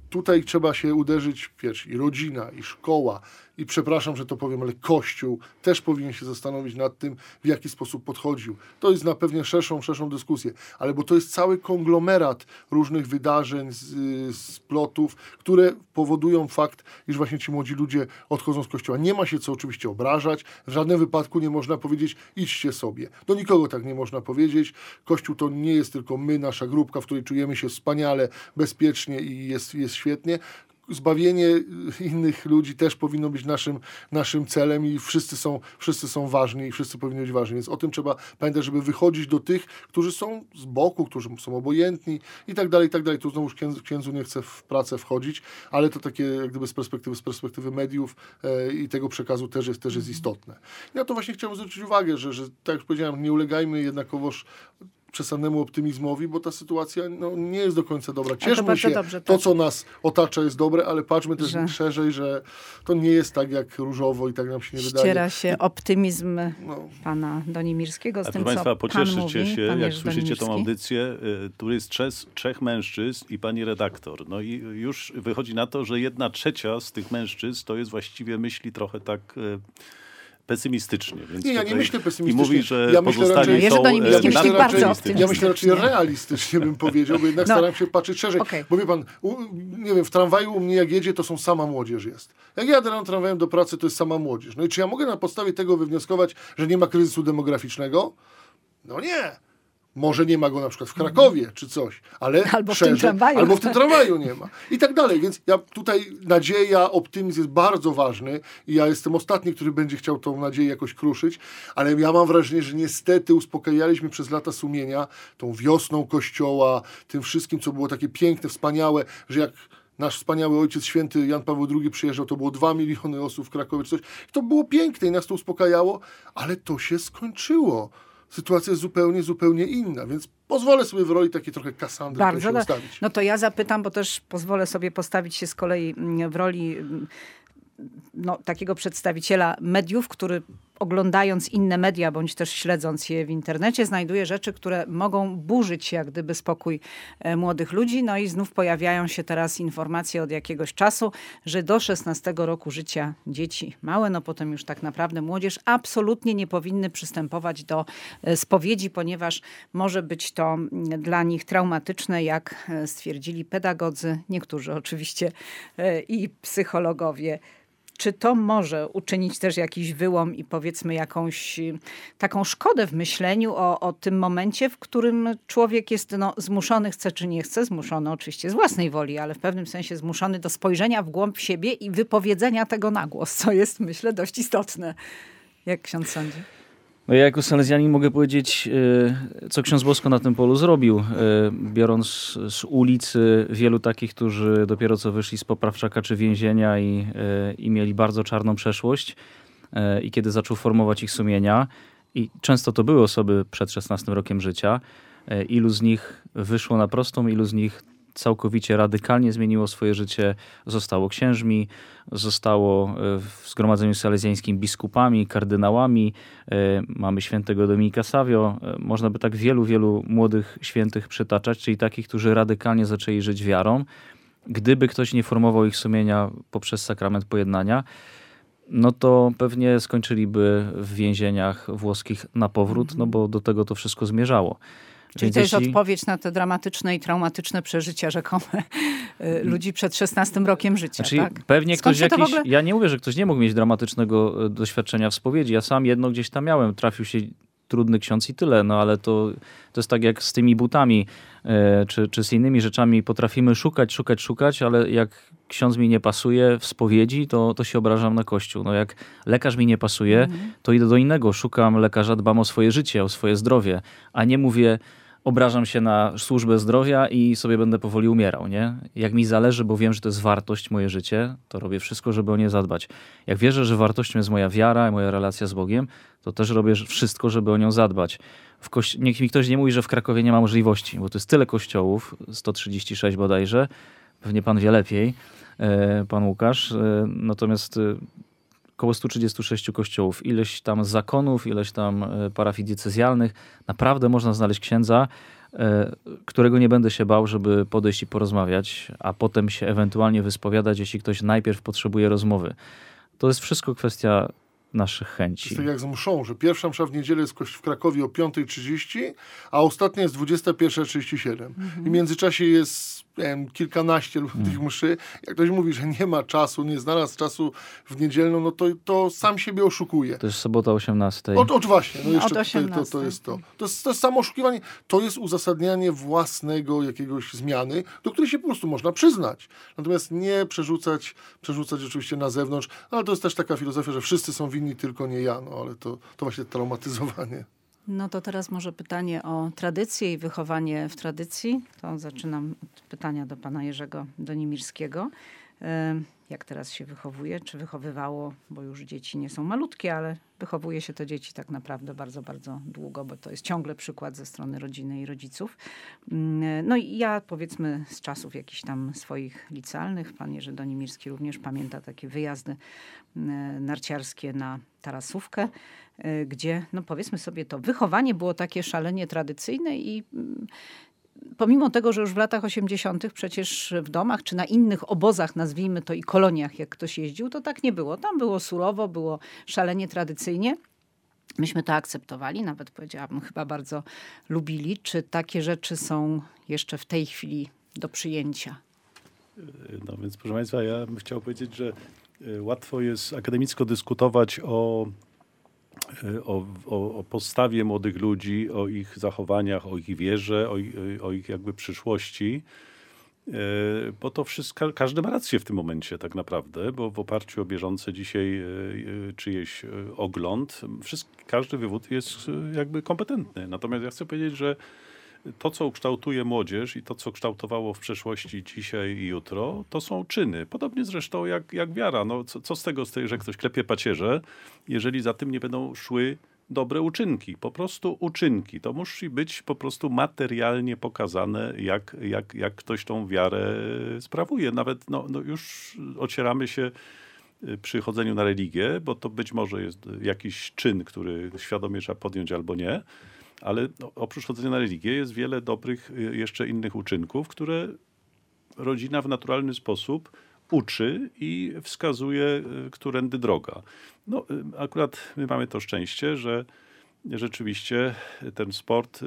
tutaj trzeba się uderzyć, wiesz, i rodzina, i szkoła, i przepraszam, że to powiem, ale Kościół też powinien się zastanowić nad tym, w jaki sposób podchodził. To jest na pewno szerszą, szerszą dyskusję, ale bo to jest cały konglomerat różnych wydarzeń, z, splotów, które powodują fakt, iż właśnie ci młodzi ludzie odchodzą z Kościoła. Nie ma się co oczywiście obrażać, w żadnym wypadku nie można powiedzieć, idźcie sobie. Do nikogo tak nie można powiedzieć. Kościół to nie jest tylko my, nasza grupka, w której czujemy się wspaniale, bezpiecznie i jest, jest świetnie. Zbawienie innych ludzi też powinno być naszym, naszym celem i wszyscy są, wszyscy są ważni i wszyscy powinni być ważni. Więc o tym trzeba pamiętać, żeby wychodzić do tych, którzy są z boku, którzy są obojętni i tak dalej, i tak dalej. Tu znowu księdzu, księdzu nie chcę w pracę wchodzić, ale to takie jak gdyby z perspektywy, z perspektywy mediów e, i tego przekazu też jest, też jest istotne. Ja to właśnie chciałem zwrócić uwagę, że, że tak jak powiedziałem, nie ulegajmy jednakowoż przesadnemu optymizmowi, bo ta sytuacja no, nie jest do końca dobra. Cieszmy się, dobrze, to tak. Co nas otacza jest dobre, ale patrzmy też że... szerzej, że to nie jest tak jak różowo i tak nam się nie wydaje. Ściera się optymizm no. pana Donimirskiego z A tym, proszę Państwa, co pocieszycie mówi, się, jak słyszycie Donimirski. tą audycję, y, tu jest trzech, trzech mężczyzn i pani redaktor. No i już wychodzi na to, że jedna trzecia z tych mężczyzn to jest właściwie myśli trochę tak... Y, pesymistycznie. Więc nie, ja nie myślę pesymistycznie. I mówi, że ja myślę raczej, Jerzy Donimirski ja myśli bardzo optymistycznie. Ja myślę raczej realistycznie, bym powiedział, bo jednak no. staram się patrzeć szerzej. Okay. Bo wie pan, u, nie wiem, w tramwaju u mnie jak jedzie, to są sama młodzież jest. Jak jadę rano tramwajem do pracy, to jest sama młodzież. No i czy ja mogę na podstawie tego wywnioskować, że nie ma kryzysu demograficznego? No nie. Może nie ma go na przykład w Krakowie, czy coś, ale albo szerzej, w tym tramwaju. Albo w tym tramwaju nie ma. I tak dalej. Więc ja tutaj nadzieja, optymizm jest bardzo ważny i ja jestem ostatni, który będzie chciał tą nadzieję jakoś kruszyć, ale ja mam wrażenie, że niestety uspokajaliśmy przez lata sumienia tą wiosną Kościoła, tym wszystkim, co było takie piękne, wspaniałe, że jak nasz wspaniały Ojciec Święty Jan Paweł drugi przyjeżdżał, to było dwa miliony osób w Krakowie, czy coś. I to było piękne i nas to uspokajało, ale to się skończyło. Sytuacja jest zupełnie, zupełnie inna, więc pozwolę sobie w roli takiej trochę Kasandry Bardzo się ustawić. No to ja zapytam, bo też pozwolę sobie postawić się z kolei w roli no, takiego przedstawiciela mediów, który oglądając inne media, bądź też śledząc je w internecie, znajduje rzeczy, które mogą burzyć jak gdyby spokój młodych ludzi. No i znów pojawiają się teraz informacje od jakiegoś czasu, że do szesnastego roku życia dzieci małe, no potem już tak naprawdę młodzież, absolutnie nie powinny przystępować do spowiedzi, ponieważ może być to dla nich traumatyczne, jak stwierdzili pedagodzy, niektórzy oczywiście i psychologowie. Czy to może uczynić też jakiś wyłom i powiedzmy jakąś taką szkodę w myśleniu o, o tym momencie, w którym człowiek jest no, zmuszony, chce czy nie chce, zmuszony oczywiście z własnej woli, ale w pewnym sensie zmuszony do spojrzenia w głąb siebie i wypowiedzenia tego na głos, co jest, myślę, dość istotne. Jak ksiądz sądzi? No ja jako salezjanin mogę powiedzieć, co ksiądz Bosko na tym polu zrobił, biorąc z ulicy wielu takich, którzy dopiero co wyszli z poprawczaka czy więzienia i, i mieli bardzo czarną przeszłość i kiedy zaczął formować ich sumienia i często to były osoby przed szesnastym rokiem życia, ilu z nich wyszło na prostą, ilu z nich całkowicie radykalnie zmieniło swoje życie, zostało księżmi, zostało w Zgromadzeniu Salezjańskim biskupami, kardynałami. Mamy świętego Dominika Savio. Można by tak wielu, wielu młodych świętych przytaczać, czyli takich, którzy radykalnie zaczęli żyć wiarą. Gdyby ktoś nie formował ich sumienia poprzez sakrament pojednania, no to pewnie skończyliby w więzieniach włoskich na powrót, no bo do tego to wszystko zmierzało. Czyli Więc to jest jeśli... odpowiedź na te dramatyczne i traumatyczne przeżycia rzekome ludzi przed szesnastym rokiem życia, znaczy, tak? Pewnie Skąd ktoś jakiś... ogóle... Ja nie mówię, że ktoś nie mógł mieć dramatycznego doświadczenia w spowiedzi. Ja sam jedno gdzieś tam miałem. Trafił się trudny ksiądz i tyle. No ale to, to jest tak jak z tymi butami e, czy, czy z innymi rzeczami. Potrafimy szukać, szukać, szukać, ale jak ksiądz mi nie pasuje w spowiedzi, to, to się obrażam na Kościół. No jak lekarz mi nie pasuje, mhm. to idę do innego. Szukam lekarza, dbam o swoje życie, o swoje zdrowie, a nie mówię obrażam się na służbę zdrowia i sobie będę powoli umierał, nie? Jak mi zależy, bo wiem, że to jest wartość moje życie, to robię wszystko, żeby o nie zadbać. Jak wierzę, że wartością jest moja wiara i moja relacja z Bogiem, to też robię wszystko, żeby o nią zadbać. W kości- Niech mi ktoś nie mówi, że w Krakowie nie ma możliwości, bo to jest tyle kościołów, sto trzydzieści sześć bodajże, pewnie pan wie lepiej, pan Łukasz, natomiast około sto trzydzieści sześć kościołów, ileś tam zakonów, ileś tam parafii diecezjalnych. Naprawdę można znaleźć księdza, którego nie będę się bał, żeby podejść i porozmawiać, a potem się ewentualnie wyspowiadać, jeśli ktoś najpierw potrzebuje rozmowy. To jest wszystko kwestia naszych To chęci. jest tak jak z mszą, że pierwsza msza w niedzielę jest w Krakowie o piąta trzydzieści, a ostatnia jest dwudziesta pierwsza trzydzieści siedem. I w międzyczasie jest nie wiem, kilkanaście mm. tych mszy. Jak ktoś mówi, że nie ma czasu, nie znalazł czasu w niedzielną, no to, to sam siebie oszukuje. To jest sobota osiemnasta. O, o, właśnie, no jeszcze Od tutaj, to, to jest to. To jest, to jest samo oszukiwanie. To jest uzasadnianie własnego jakiegoś zmiany, do której się po prostu można przyznać. Natomiast nie przerzucać, przerzucać oczywiście na zewnątrz. Ale to jest też taka filozofia, że wszyscy są winni, tylko nie ja. No ale to, to właśnie traumatyzowanie. No to teraz może pytanie o tradycję i wychowanie w tradycji. To zaczynam od pytania do pana Jerzego Donimirskiego. Jak teraz się wychowuje? Czy wychowywało, bo już dzieci nie są malutkie, ale wychowuje się to dzieci tak naprawdę bardzo, bardzo długo, bo to jest ciągle przykład ze strony rodziny i rodziców. No i ja powiedzmy z czasów jakichś tam swoich licealnych, pan Jerzy Donimirski również pamięta takie wyjazdy narciarskie na Tarasówkę, gdzie no powiedzmy sobie to wychowanie było takie szalenie tradycyjne i pomimo tego, że już w latach osiemdziesiątych przecież w domach czy na innych obozach, nazwijmy to i koloniach, jak ktoś jeździł, to tak nie było. Tam było surowo, było szalenie tradycyjnie. Myśmy to akceptowali, nawet powiedziałabym chyba bardzo lubili. Czy takie rzeczy są jeszcze w tej chwili do przyjęcia? No więc proszę Państwa, ja bym chciał powiedzieć, że łatwo jest akademicko dyskutować o O, o, o postawie młodych ludzi, o ich zachowaniach, o ich wierze, o, o ich jakby przyszłości, bo to wszystko, każdy ma rację w tym momencie tak naprawdę, bo w oparciu o bieżące dzisiaj czyjeś ogląd, wszystko, każdy wywód jest jakby kompetentny. Natomiast ja chcę powiedzieć, że to, co ukształtuje młodzież i to, co kształtowało w przeszłości dzisiaj i jutro, to są czyny. Podobnie zresztą jak, jak wiara. No, co, co z tego, z tej, że ktoś klepie pacierze, jeżeli za tym nie będą szły dobre uczynki. Po prostu uczynki. To musi być po prostu materialnie pokazane, jak, jak, jak ktoś tą wiarę sprawuje. Nawet no, no już ocieramy się przy chodzeniu na religię, bo to być może jest jakiś czyn, który świadomie trzeba podjąć albo nie. Ale no, oprócz chodzenia na religię jest wiele dobrych jeszcze innych uczynków, które rodzina w naturalny sposób uczy i wskazuje, którędy droga. No, akurat my mamy to szczęście, że rzeczywiście ten sport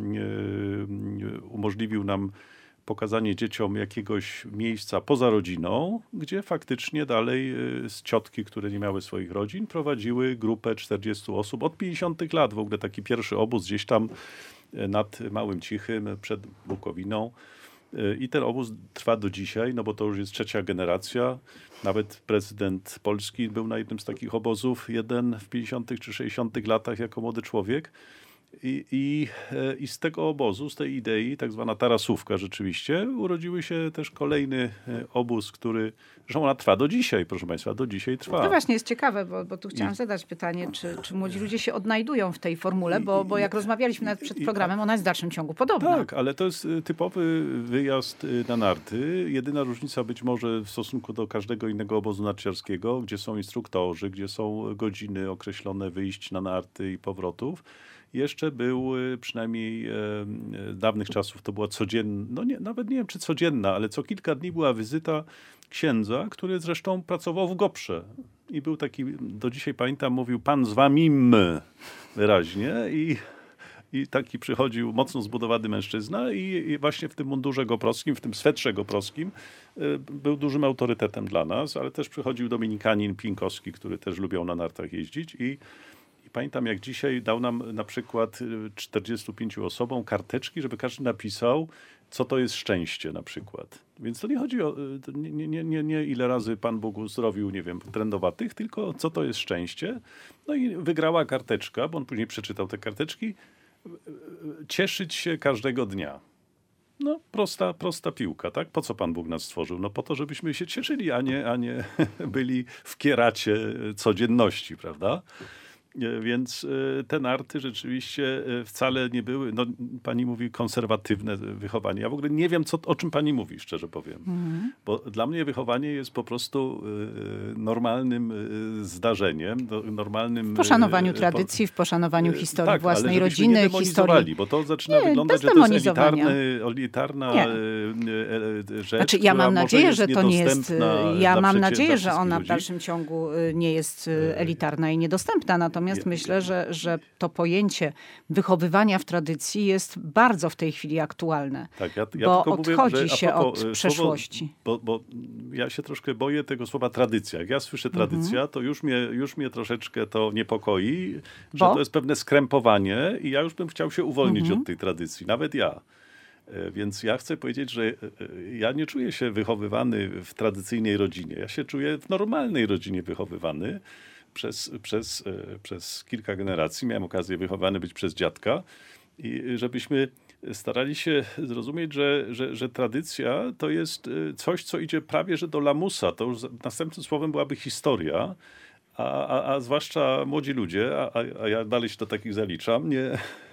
umożliwił nam pokazanie dzieciom jakiegoś miejsca poza rodziną, gdzie faktycznie dalej z ciotki, które nie miały swoich rodzin, prowadziły grupę czterdziestu osób od pięćdziesiątych lat. W ogóle taki pierwszy obóz gdzieś tam nad Małym Cichym, przed Bukowiną. I ten obóz trwa do dzisiaj, no bo to już jest trzecia generacja. Nawet prezydent Polski był na jednym z takich obozów, jeden w pięćdziesiątych czy sześćdziesiątych latach jako młody człowiek. I, i, I z tego obozu, z tej idei, tak zwana Tarasówka rzeczywiście, urodziły się też kolejny obóz, który, że ona trwa do dzisiaj, proszę Państwa, do dzisiaj trwa. To właśnie jest ciekawe, bo, bo tu chciałam I, zadać pytanie, czy, czy młodzi ludzie się odnajdują w tej formule, bo, bo jak i, rozmawialiśmy nawet przed programem, ona jest w dalszym ciągu podobna. Tak, ale to jest typowy wyjazd na narty. Jedyna różnica być może w stosunku do każdego innego obozu narciarskiego, gdzie są instruktorzy, gdzie są godziny określone wyjść na narty i powrotów. Jeszcze był, przynajmniej e, dawnych czasów, to była codzienna, no nie, nawet nie wiem czy codzienna, ale co kilka dni była wizyta księdza, który zresztą pracował w Goprze. I był taki, do dzisiaj pamiętam, mówił pan z wami wyraźnie i, i taki przychodził mocno zbudowany mężczyzna i, i właśnie w tym mundurze goprowskim, w tym swetrze goprowskim e, był dużym autorytetem dla nas, ale też przychodził dominikanin Pinkowski, który też lubiał na nartach jeździć i pamiętam, jak dzisiaj dał nam na przykład czterdziestu pięciu osobom karteczki, żeby każdy napisał, co to jest szczęście na przykład. Więc to nie chodzi o, nie, nie, nie, nie ile razy Pan Bóg uzdrowił, nie wiem, trędowatych, tylko co to jest szczęście. No i wygrała karteczka, bo on później przeczytał te karteczki, cieszyć się każdego dnia. No prosta, prosta piłka, tak? Po co Pan Bóg nas stworzył? No po to, żebyśmy się cieszyli, a nie, a nie byli w kieracie codzienności, prawda? Więc te narty rzeczywiście wcale nie były, no pani mówi konserwatywne wychowanie. Ja w ogóle nie wiem, co, o czym pani mówi, szczerze powiem. Mhm. Bo dla mnie wychowanie jest po prostu normalnym zdarzeniem, normalnym... W poszanowaniu tradycji, w poszanowaniu historii tak, własnej ale rodziny, nie historii. Bo to zaczyna nie, wyglądać, że to jest elitarny, elitarna nie. rzecz, znaczy, ja mam nadzieję, że to nie jest... Ja mam przecie, nadzieję, że ona ludzi. w dalszym ciągu nie jest elitarna i niedostępna. Natomiast je, myślę, że, że to pojęcie wychowywania w tradycji jest bardzo w tej chwili aktualne. Tak, ja, ja bo tylko odchodzi mówię, że się propos, od przeszłości. Bo, bo ja się troszkę boję tego słowa tradycja. Jak ja słyszę tradycja, mhm. to już mnie, już mnie troszeczkę to niepokoi, że bo? to jest pewne skrępowanie i ja już bym chciał się uwolnić mhm. od tej tradycji. Nawet ja. Więc ja chcę powiedzieć, że ja nie czuję się wychowywany w tradycyjnej rodzinie. Ja się czuję w normalnej rodzinie wychowywany przez, przez, przez kilka generacji. Miałem okazję wychowany być przez dziadka i żebyśmy starali się zrozumieć, że, że, że tradycja to jest coś, co idzie prawie że do lamusa. To już następnym słowem byłaby historia, a, a, a zwłaszcza młodzi ludzie, a, a ja dalej się do takich zaliczam, nie,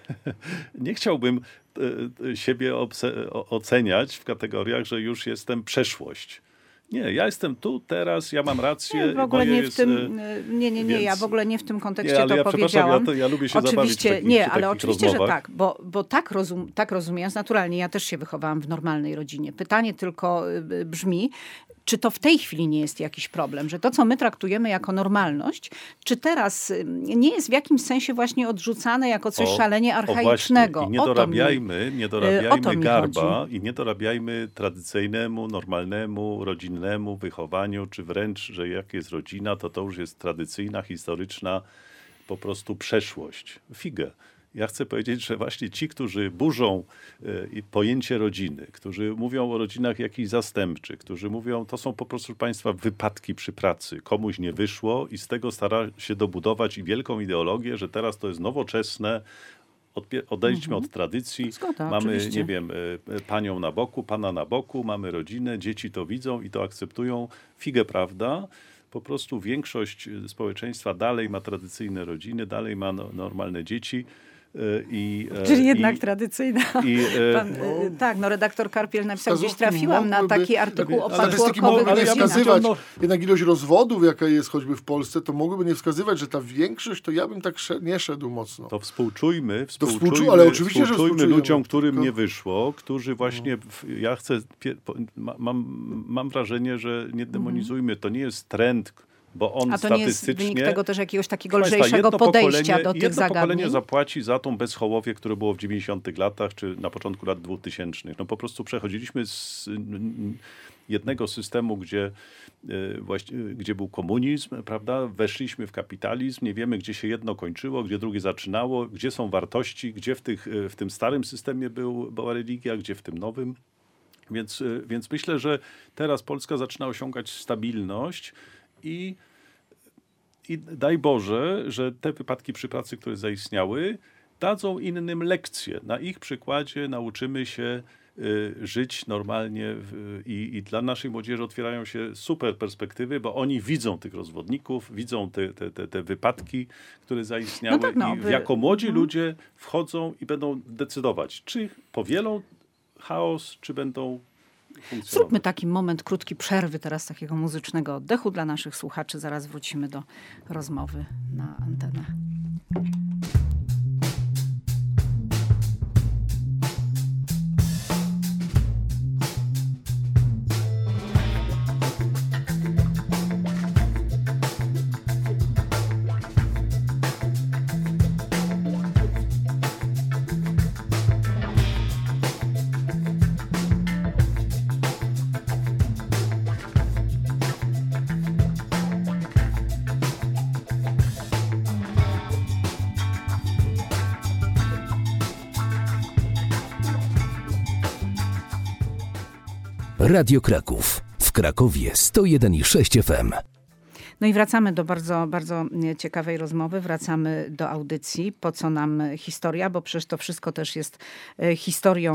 nie chciałbym siebie oceniać w kategoriach, że już jestem przeszłość. Nie, ja jestem tu, teraz, ja mam rację. Nie, w ogóle nie w jest, tym, nie, nie, nie, więc, ja w ogóle nie w tym kontekście nie, ale to ja, powiedziałam. Ja, to, ja lubię się oczywiście, zabawić w nie, takich, ale oczywiście, rozmowach. że tak, bo, bo tak, rozum, tak rozumiejąc, naturalnie, ja też się wychowałam w normalnej rodzinie. Pytanie tylko brzmi, czy to w tej chwili nie jest jakiś problem, że to, co my traktujemy jako normalność, czy teraz nie jest w jakimś sensie właśnie odrzucane jako coś o, szalenie archaicznego? O I nie dorabiajmy, nie dorabiajmy garba chodzi. i nie dorabiajmy tradycyjnemu, normalnemu, rodzinnemu wychowaniu, czy wręcz, że jak jest rodzina, to to już jest tradycyjna, historyczna po prostu przeszłość. Figę. Ja chcę powiedzieć, że właśnie ci, którzy burzą y, pojęcie rodziny, którzy mówią o rodzinach jakichś zastępczych, którzy mówią, to są po prostu, proszę państwa, wypadki przy pracy. Komuś nie wyszło i z tego stara się dobudować i wielką ideologię, że teraz to jest nowoczesne, odejdźmy mhm. od tradycji. Zgoda, mamy, oczywiście. nie wiem, panią na boku, pana na boku, mamy rodzinę, dzieci to widzą i to akceptują. Figę, prawda? Po prostu większość społeczeństwa dalej ma tradycyjne rodziny, dalej ma no, normalne dzieci. I, Czyli i, jednak tradycyjna. I, Pan, no, tak, no redaktor Karpiel napisał, gdzieś trafiłam na taki artykuł o patchworkowych ale nie wskazywać, no, jednak ilość rozwodów, jaka jest choćby w Polsce, to mogłyby nie wskazywać, że ta większość, to ja bym tak nie szedł mocno. To współczujmy, współczujmy, to współczu, ale oczywiście, współczujmy że ludziom, którym tylko... nie wyszło, którzy właśnie, ja chcę, mam, mam wrażenie, że nie demonizujmy, to nie jest trend, bo on A to statystycznie... nie jest wynik tego też jakiegoś takiego Państwa, lżejszego podejścia do tych jedno zagadnień? pokolenie zapłaci za tą bezhołowie, które było w dziewięćdziesiątych latach, czy na początku lat dwutysięcznych. No po prostu przechodziliśmy z jednego systemu, gdzie, właśnie, gdzie był komunizm, prawda? Weszliśmy w kapitalizm, nie wiemy, gdzie się jedno kończyło, gdzie drugie zaczynało, gdzie są wartości, gdzie w, tych, w tym starym systemie był, była religia, gdzie w tym nowym. Więc, więc myślę, że teraz Polska zaczyna osiągać stabilność i, i daj Boże, że te wypadki przy pracy, które zaistniały, dadzą innym lekcje. Na ich przykładzie nauczymy się y, żyć normalnie w, i, i dla naszej młodzieży otwierają się super perspektywy, bo oni widzą tych rozwodników, widzą te, te, te, te wypadki, które zaistniały. No tak, no, i wy... jako młodzi mhm. ludzie wchodzą i będą decydować, czy powielą chaos, czy będą Zróbmy taki moment krótki przerwy teraz, takiego muzycznego oddechu dla naszych słuchaczy. Zaraz wrócimy do rozmowy na antenę. Radio Kraków. W Krakowie sto jeden i sześć F M. No i wracamy do bardzo, bardzo ciekawej rozmowy. Wracamy do audycji. Po co nam historia? Bo przecież to wszystko też jest historią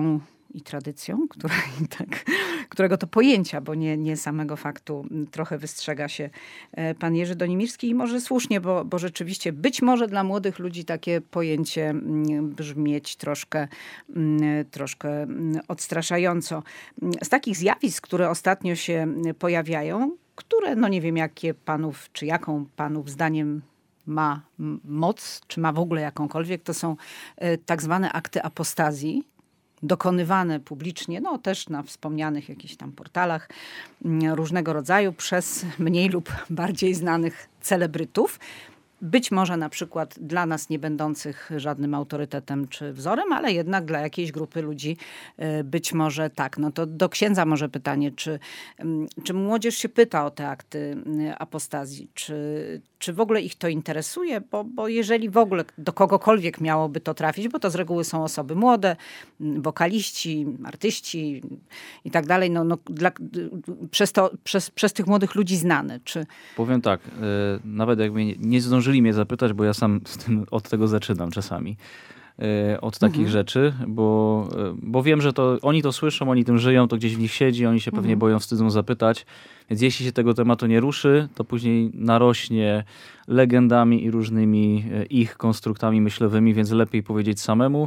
i tradycją, która, i tak, którego to pojęcia, bo nie, nie samego faktu trochę wystrzega się pan Jerzy Donimirski i może słusznie, bo, bo rzeczywiście być może dla młodych ludzi takie pojęcie brzmieć troszkę, troszkę odstraszająco. Z takich zjawisk, które ostatnio się pojawiają, które, no nie wiem jakie panów, czy jaką panów zdaniem ma moc, czy ma w ogóle jakąkolwiek, to są tak zwane akty apostazji, dokonywane publicznie, no też na wspomnianych jakichś tam portalach różnego rodzaju przez mniej lub bardziej znanych celebrytów. Być może na przykład dla nas nie będących żadnym autorytetem czy wzorem, ale jednak dla jakiejś grupy ludzi być może tak. No to do księdza może pytanie, czy, czy młodzież się pyta o te akty apostazji, czy, czy w ogóle ich to interesuje, bo, bo jeżeli w ogóle do kogokolwiek miałoby to trafić, bo to z reguły są osoby młode, wokaliści, artyści i tak dalej, no, no dla, przez, to, przez, przez tych młodych ludzi znane. Czy... Powiem tak, yy, nawet jakby nie, nie zdążyli mnie zapytać, bo ja sam z tym, od tego zaczynam czasami. Yy, od takich mhm. rzeczy, bo, yy, bo wiem, że to oni to słyszą, oni tym żyją, to gdzieś w nich siedzi, oni się mhm. pewnie boją, wstydzą zapytać. Więc jeśli się tego tematu nie ruszy, to później narośnie legendami i różnymi yy, ich konstruktami myślowymi, więc lepiej powiedzieć samemu.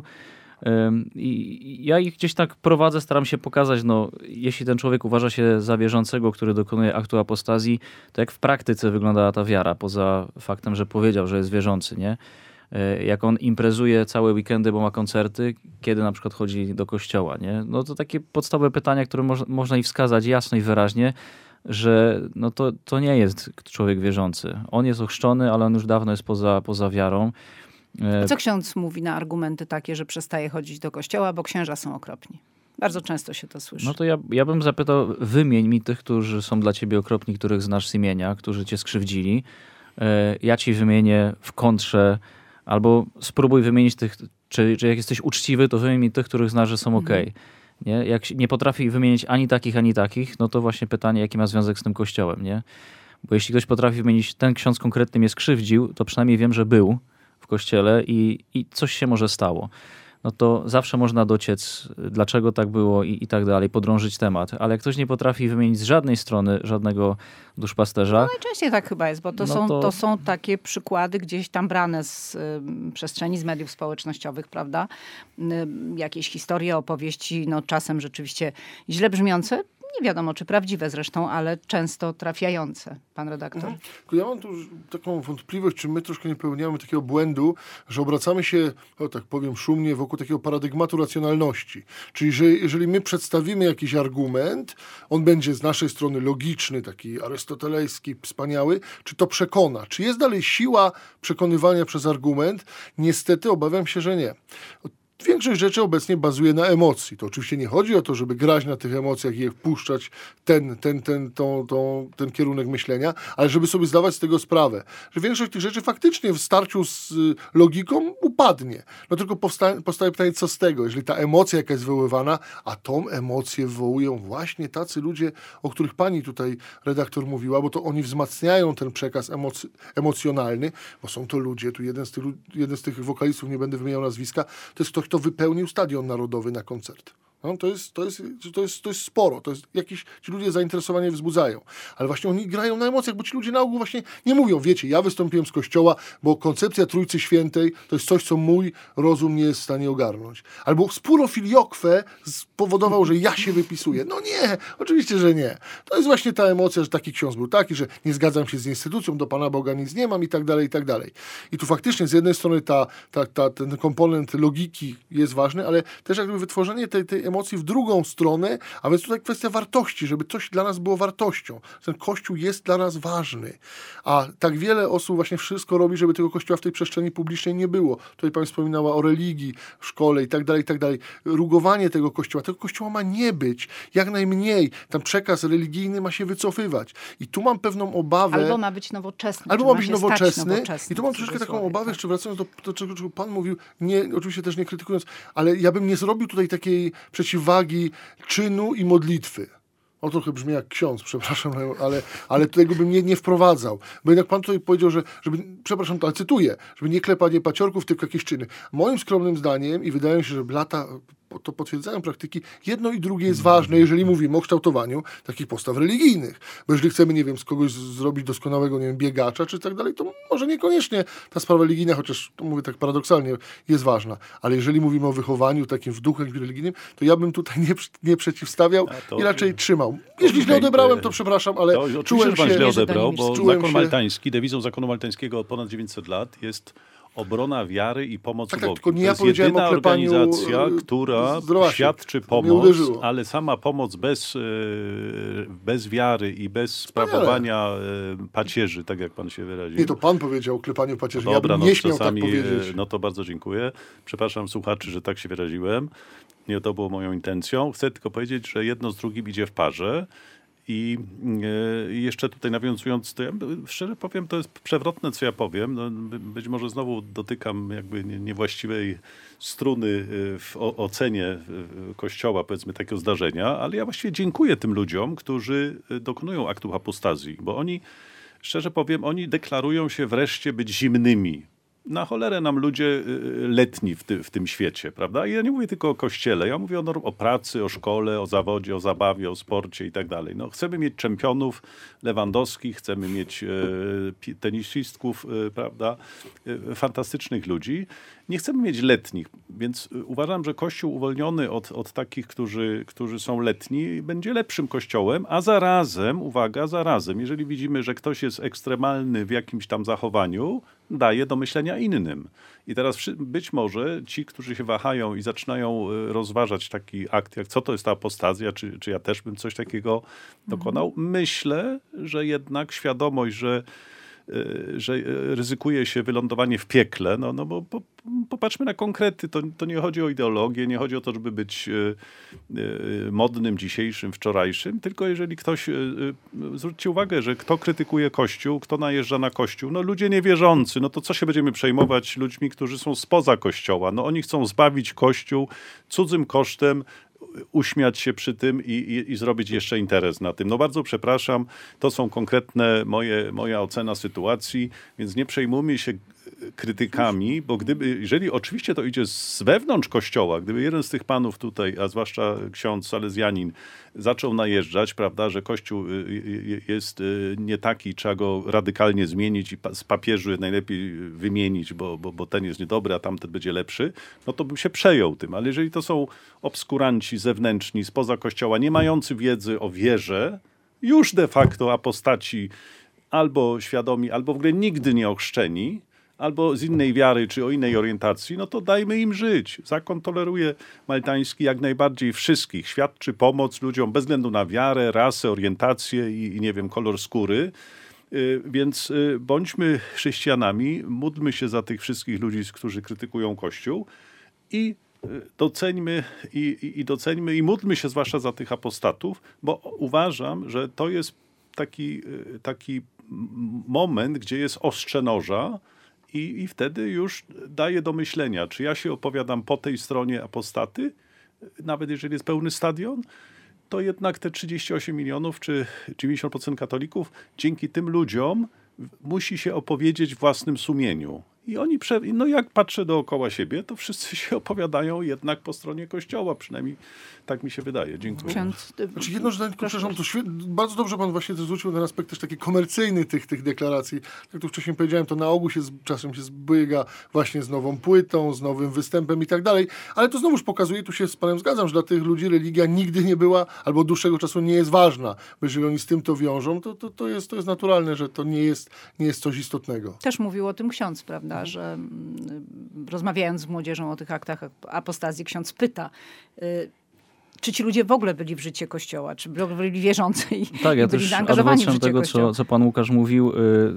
I ja ich gdzieś tak prowadzę, staram się pokazać, no jeśli ten człowiek uważa się za wierzącego, który dokonuje aktu apostazji, to jak w praktyce wygląda ta wiara, poza faktem, że powiedział, że jest wierzący, nie? Jak on imprezuje całe weekendy, bo ma koncerty, kiedy na przykład chodzi do kościoła, nie? No to takie podstawowe pytania, które moż, można i wskazać jasno i wyraźnie, że no to, to nie jest człowiek wierzący. On jest ochrzczony, ale on już dawno jest poza, poza wiarą. A co ksiądz mówi na argumenty takie, że przestaje chodzić do kościoła, bo księża są okropni? Bardzo często się to słyszy. No to ja, ja bym zapytał, wymień mi tych, którzy są dla ciebie okropni, których znasz z imienia, którzy cię skrzywdzili. Ja ci wymienię w kontrze, albo spróbuj wymienić tych, czy, czy jak jesteś uczciwy, to wymień mi tych, których znasz, że są okej. Mhm. Nie? Jak nie potrafi wymienić ani takich, ani takich, no to właśnie pytanie, jaki ma związek z tym kościołem, nie? Bo jeśli ktoś potrafi wymienić, ten ksiądz konkretnie mnie skrzywdził, to przynajmniej wiem, że był w kościele i, i coś się może stało. No to zawsze można dociec, dlaczego tak było i, i tak dalej, podrążyć temat. Ale jak ktoś nie potrafi wymienić z żadnej strony żadnego duszpasterza... No najczęściej tak chyba jest, bo to, no są, to... to są takie przykłady gdzieś tam brane z y, przestrzeni, z mediów społecznościowych, prawda? Y, jakieś historie, opowieści, no czasem rzeczywiście źle brzmiące, nie wiadomo, czy prawdziwe zresztą, ale często trafiające, pan redaktor. Mhm. Ja mam tu taką wątpliwość, czy my troszkę nie popełniamy takiego błędu, że obracamy się, o tak powiem szumnie, wokół takiego paradygmatu racjonalności. Czyli że jeżeli my przedstawimy jakiś argument, on będzie z naszej strony logiczny, taki arystotelejski, wspaniały, czy to przekona? Czy jest dalej siła przekonywania przez argument? Niestety obawiam się, że nie. Większość rzeczy obecnie bazuje na emocji. To oczywiście nie chodzi o to, żeby grać na tych emocjach i je wpuszczać ten, ten, ten, tą, tą, ten kierunek myślenia, ale żeby sobie zdawać z tego sprawę, że większość tych rzeczy faktycznie w starciu z logiką upadnie. No tylko powsta- powstaje pytanie, co z tego, jeżeli ta emocja jaka jest wywoływana, a tą emocję wywołują właśnie tacy ludzie, o których pani tutaj redaktor mówiła, bo to oni wzmacniają ten przekaz emoc- emocjonalny, bo są to ludzie, tu jeden z tych, jeden z tych wokalistów, nie będę wymieniał nazwiska, to jest ktoś, kto wypełnił Stadion Narodowy na koncert. No, to, jest, to, jest, to, jest, to jest sporo. To jest jakieś, ci ludzie zainteresowanie wzbudzają. Ale właśnie oni grają na emocjach, bo ci ludzie na ogół właśnie nie mówią, wiecie, ja wystąpiłem z kościoła, bo koncepcja Trójcy Świętej to jest coś, co mój rozum nie jest w stanie ogarnąć. Albo spór o filiokwę spowodował, że ja się wypisuję. No nie, oczywiście, że nie. To jest właśnie ta emocja, że taki ksiądz był taki, że nie zgadzam się z instytucją, do Pana Boga nic nie mam i tak dalej, i tak dalej. I tu faktycznie z jednej strony ta, ta, ta, ten komponent logiki jest ważny, ale też jakby wytworzenie tej, tej emocji w drugą stronę, a więc tutaj kwestia wartości, żeby coś dla nas było wartością. Ten Kościół jest dla nas ważny. A tak wiele osób właśnie wszystko robi, żeby tego Kościoła w tej przestrzeni publicznej nie było. Tutaj pani wspominała o religii w szkole i tak dalej, i tak dalej. Rugowanie tego Kościoła. Tego Kościoła ma nie być. Jak najmniej. Ten przekaz religijny ma się wycofywać. I tu mam pewną obawę... Albo ma być nowoczesny. Albo ma być ma nowoczesny. nowoczesny. I tu mam troszeczkę taką obawę, jeszcze wracając do, do czego, czego pan mówił, nie, oczywiście też nie krytykując, ale ja bym nie zrobił tutaj takiej przeciwwagi czynu i modlitwy. O, trochę brzmi jak ksiądz, przepraszam, ale, ale tego bym nie, nie wprowadzał. Bo jednak pan tutaj powiedział, że, żeby, przepraszam, to ale cytuję, żeby nie klepać paciorków, tylko jakieś czyny. Moim skromnym zdaniem, i wydaje mi się, że lata to potwierdzają praktyki, jedno i drugie jest ważne, jeżeli mówimy o kształtowaniu takich postaw religijnych. Bo jeżeli chcemy, nie wiem, z kogoś zrobić doskonałego, nie wiem, biegacza czy tak dalej, to może niekoniecznie ta sprawa religijna, chociaż to mówię tak paradoksalnie, jest ważna. Ale jeżeli mówimy o wychowaniu takim w duchu religijnym, to ja bym tutaj nie, nie przeciwstawiał to... i raczej trzymał. Jeśli źle odebrałem, to przepraszam, ale to, czułem że pan się... źle odebrał, bo czułem zakon się... maltański, dewizą zakonu maltańskiego od ponad dziewięćset lat jest obrona wiary i pomoc Tak, tak, ubogim. tylko nie to ja jest powiedziałem jedyna o klepaniu, organizacja, yy, która zdrowaśek. świadczy To mnie pomoc, uderzyło. ale sama pomoc bez, yy, bez wiary i bez sprawowania yy, pacierzy, tak jak pan się wyraził. Nie, to pan powiedział o klepaniu pacierzy. Dobra, ja bym no nie śmiał czasami, tak powiedzieć. no to bardzo dziękuję. Przepraszam słuchaczy, że tak się wyraziłem. Nie to było moją intencją. Chcę tylko powiedzieć, że jedno z drugim idzie w parze. I e, jeszcze tutaj nawiązując, to ja szczerze powiem, to jest przewrotne, co ja powiem. No, by, być może znowu dotykam jakby nie, niewłaściwej struny w o, ocenie Kościoła, powiedzmy, takiego zdarzenia, ale ja właściwie dziękuję tym ludziom, którzy dokonują aktów apostazji, bo oni, szczerze powiem, oni deklarują się wreszcie być zimnymi. Na cholerę nam ludzie letni w, ty, w tym świecie, prawda? I ja nie mówię tylko o kościele, ja mówię o, norm, o pracy, o szkole, o zawodzie, o zabawie, o sporcie i tak dalej. No, chcemy mieć czempionów Lewandowskich, chcemy mieć e, tenisistków, e, prawda? E, fantastycznych ludzi. Nie chcemy mieć letnich, więc uważam, że Kościół uwolniony od, od takich, którzy, którzy są letni, będzie lepszym kościołem, a zarazem, uwaga, zarazem, jeżeli widzimy, że ktoś jest ekstremalny w jakimś tam zachowaniu, daje do myślenia innym. I teraz być może ci, którzy się wahają i zaczynają rozważać taki akt, jak co to jest ta apostazja, czy, czy ja też bym coś takiego dokonał, mhm. myślę, że jednak świadomość, że że ryzykuje się wylądowanie w piekle, no, no bo po, popatrzmy na konkrety, to, to nie chodzi o ideologię, nie chodzi o to, żeby być y, y, modnym dzisiejszym, wczorajszym, tylko jeżeli ktoś, y, y, zwróćcie uwagę, że kto krytykuje Kościół, kto najeżdża na Kościół, no ludzie niewierzący, no to co się będziemy przejmować ludźmi, którzy są spoza Kościoła, no oni chcą zbawić Kościół cudzym kosztem, uśmiać się przy tym i, i, i zrobić jeszcze interes na tym. No bardzo przepraszam, to są konkretne moje, moja ocena sytuacji, więc nie przejmujmy się krytykami, bo gdyby, jeżeli oczywiście to idzie z wewnątrz Kościoła, gdyby jeden z tych panów tutaj, a zwłaszcza ksiądz salezjanin, zaczął najeżdżać, prawda, że Kościół jest nie taki, trzeba go radykalnie zmienić i z papieży najlepiej wymienić, bo, bo, bo ten jest niedobry, a tamten będzie lepszy, no to bym się przejął tym. Ale jeżeli to są obskuranci zewnętrzni, spoza Kościoła, nie mający wiedzy o wierze, już de facto apostaci albo świadomi, albo w ogóle nigdy nie ochrzczeni, albo z innej wiary, czy o innej orientacji, no to dajmy im żyć. Zakon toleruje maltański jak najbardziej wszystkich. Świadczy pomoc ludziom bez względu na wiarę, rasę, orientację i, i nie wiem, kolor skóry. Yy, więc yy, bądźmy chrześcijanami, módlmy się za tych wszystkich ludzi, którzy krytykują Kościół i doceńmy i, i, i doceńmy i módlmy się zwłaszcza za tych apostatów, bo uważam, że to jest taki, taki moment, gdzie jest ostrze noża, I, I wtedy już daje do myślenia, czy ja się opowiadam po tej stronie apostaty, nawet jeżeli jest pełny stadion, to jednak te trzydzieści osiem milionów czy dziewięćdziesiąt procent katolików dzięki tym ludziom musi się opowiedzieć w własnym sumieniu. I oni, prze... no jak patrzę dookoła siebie, to wszyscy się opowiadają jednak po stronie Kościoła, przynajmniej tak mi się wydaje. Dziękuję. Ksiądz, Znaczy jedno zdanie, tylko przepraszam, to świet... bardzo dobrze pan właśnie zwrócił ten aspekt też taki komercyjny tych, tych deklaracji. Jak tu wcześniej powiedziałem, to na ogół się z... czasem się zbiega właśnie z nową płytą, z nowym występem i tak dalej, ale to znowuż pokazuje, tu się z panem zgadzam, że dla tych ludzi religia nigdy nie była, albo od dłuższego czasu nie jest ważna, bo jeżeli oni z tym to wiążą, to, to, to, jest, to jest naturalne, że to nie jest, nie jest coś istotnego. Też mówił o tym ksiądz, prawda, że mm, rozmawiając z młodzieżą o tych aktach apostazji, ksiądz pyta, y, czy ci ludzie w ogóle byli w życie Kościoła, czy byli wierzący i, tak, ja i byli też zaangażowani w życie tego, Kościoła. co, co pan Łukasz mówił,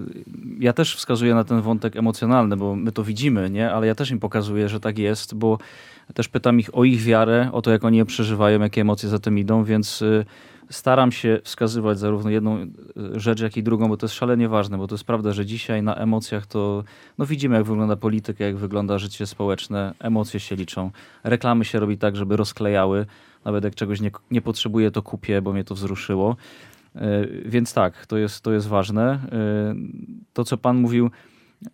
ja też wskazuję na ten wątek emocjonalny, bo my to widzimy, nie? Ale ja też im pokazuję, że tak jest, bo też pytam ich o ich wiarę, o to, jak oni je przeżywają, jakie emocje za tym idą, więc staram się wskazywać zarówno jedną rzecz, jak i drugą, bo to jest szalenie ważne, bo to jest prawda, że dzisiaj na emocjach to no widzimy, jak wygląda polityka, jak wygląda życie społeczne, emocje się liczą. Reklamy się robi tak, żeby rozklejały, nawet jak czegoś nie, nie potrzebuję, to kupię, bo mnie to wzruszyło. Więc tak, to jest, to jest ważne. To, co pan mówił,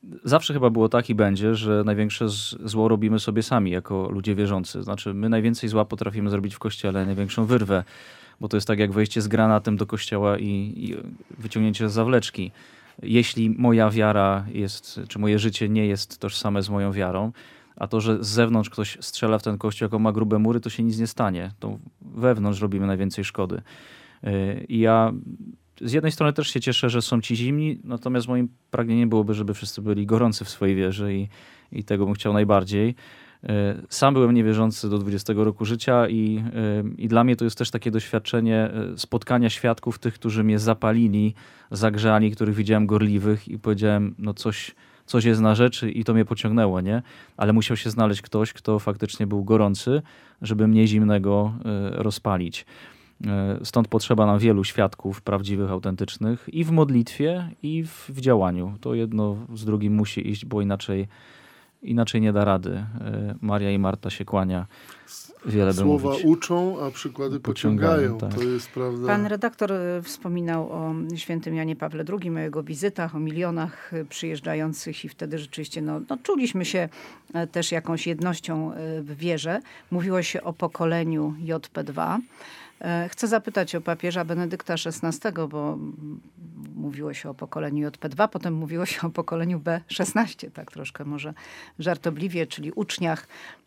zawsze chyba było tak i będzie, że największe zło robimy sobie sami jako ludzie wierzący. Znaczy my najwięcej zła potrafimy zrobić w kościele, największą wyrwę, bo to jest tak jak wejście z granatem do kościoła i, i wyciągnięcie z zawleczki. Jeśli moja wiara jest, czy moje życie nie jest tożsame z moją wiarą, a to, że z zewnątrz ktoś strzela w ten kościół, jak on ma grube mury, to się nic nie stanie. To wewnątrz robimy najwięcej szkody. I ja z jednej strony też się cieszę, że są ci zimni, natomiast moim pragnieniem byłoby, żeby wszyscy byli gorący w swojej wierze i, i tego bym chciał najbardziej. Sam byłem niewierzący do dwudziestego roku życia i, i dla mnie to jest też takie doświadczenie spotkania świadków, tych, którzy mnie zapalili, zagrzali, których widziałem gorliwych i powiedziałem, no coś, coś jest na rzeczy i to mnie pociągnęło, nie? Ale musiał się znaleźć ktoś, kto faktycznie był gorący, żeby mnie zimnego rozpalić. Stąd potrzeba nam wielu świadków prawdziwych, autentycznych i w modlitwie, i w, w działaniu. To jedno z drugim musi iść, bo inaczej, inaczej nie da rady. Maria i Marta się kłania. Wiele Słowa by mówić. uczą, a przykłady pociągają. Pociągają, tak. To jest prawda. Pan redaktor wspominał o świętym Janie Pawle drugim, o jego wizytach, o milionach przyjeżdżających i wtedy rzeczywiście no, no, czuliśmy się też jakąś jednością w wierze. Mówiło się o pokoleniu J P dwa. Chcę zapytać o papieża Benedykta szesnastego, bo mówiło się o pokoleniu J P dwa, potem mówiło się o pokoleniu B szesnaście, tak troszkę może żartobliwie, czyli uczniach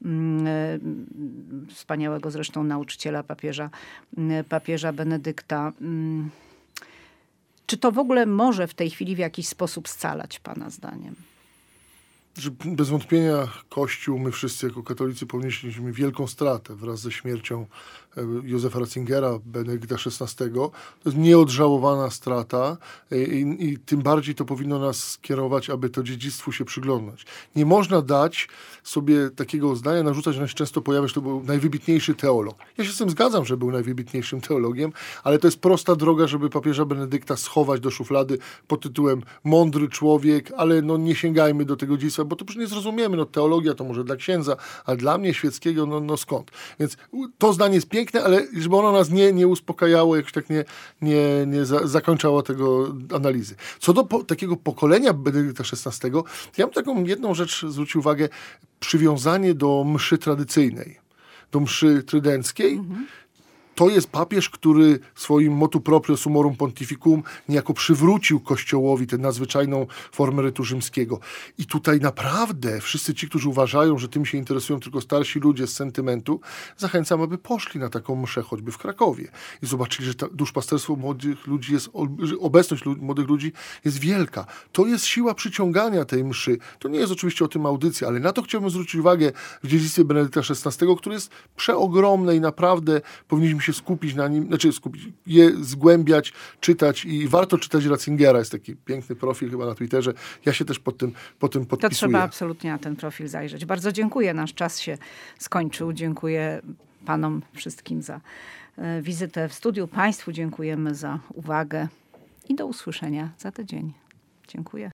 wspaniałego zresztą nauczyciela papieża, papieża Benedykta. Czy to w ogóle może w tej chwili w jakiś sposób scalać, pana zdaniem? Że bez wątpienia Kościół, my wszyscy jako katolicy ponieśliśmy wielką stratę wraz ze śmiercią Józefa Ratzingera, Benedykta szesnastego. To jest nieodżałowana strata i, i tym bardziej to powinno nas skierować, aby to dziedzictwu się przyglądać. Nie można dać sobie takiego zdania, narzucać, że się często pojawia, że to był najwybitniejszy teolog. Ja się z tym zgadzam, że był najwybitniejszym teologiem, ale to jest prosta droga, żeby papieża Benedykta schować do szuflady pod tytułem mądry człowiek, ale no nie sięgajmy do tego dziedzictwa, bo to przecież nie zrozumiemy. No teologia to może dla księdza, a dla mnie świeckiego, no, no skąd? Więc to zdanie jest piękne, ale żeby ono nas nie, nie uspokajało, jakoś tak nie, nie, nie za, zakończało tego analizy. Co do po, takiego pokolenia Benedykta szesnastego, ja bym taką jedną rzecz zwrócił uwagę, przywiązanie do mszy tradycyjnej, do mszy trydenckiej. Mhm. To jest papież, który swoim motu proprio sumorum pontificum niejako przywrócił Kościołowi tę nadzwyczajną formę rytu rzymskiego. I tutaj naprawdę wszyscy ci, którzy uważają, że tym się interesują tylko starsi ludzie z sentymentu, zachęcam, aby poszli na taką mszę choćby w Krakowie i zobaczyli, że ta duszpasterstwo młodych ludzi jest, obecność lud, młodych ludzi jest wielka. To jest siła przyciągania tej mszy. To nie jest oczywiście o tym audycja, ale na to chciałbym zwrócić uwagę w dziedzictwie Benedykta szesnastego, który jest przeogromne i naprawdę powinniśmy się skupić na nim, znaczy skupić, je zgłębiać, czytać i warto czytać Ratzingera. Jest taki piękny profil chyba na Twitterze. Ja się też pod tym, pod tym podpisuję. To trzeba absolutnie na ten profil zajrzeć. Bardzo dziękuję. Nasz czas się skończył. Dziękuję panom wszystkim za wizytę w studiu. Państwu dziękujemy za uwagę i do usłyszenia za tydzień. Dziękuję.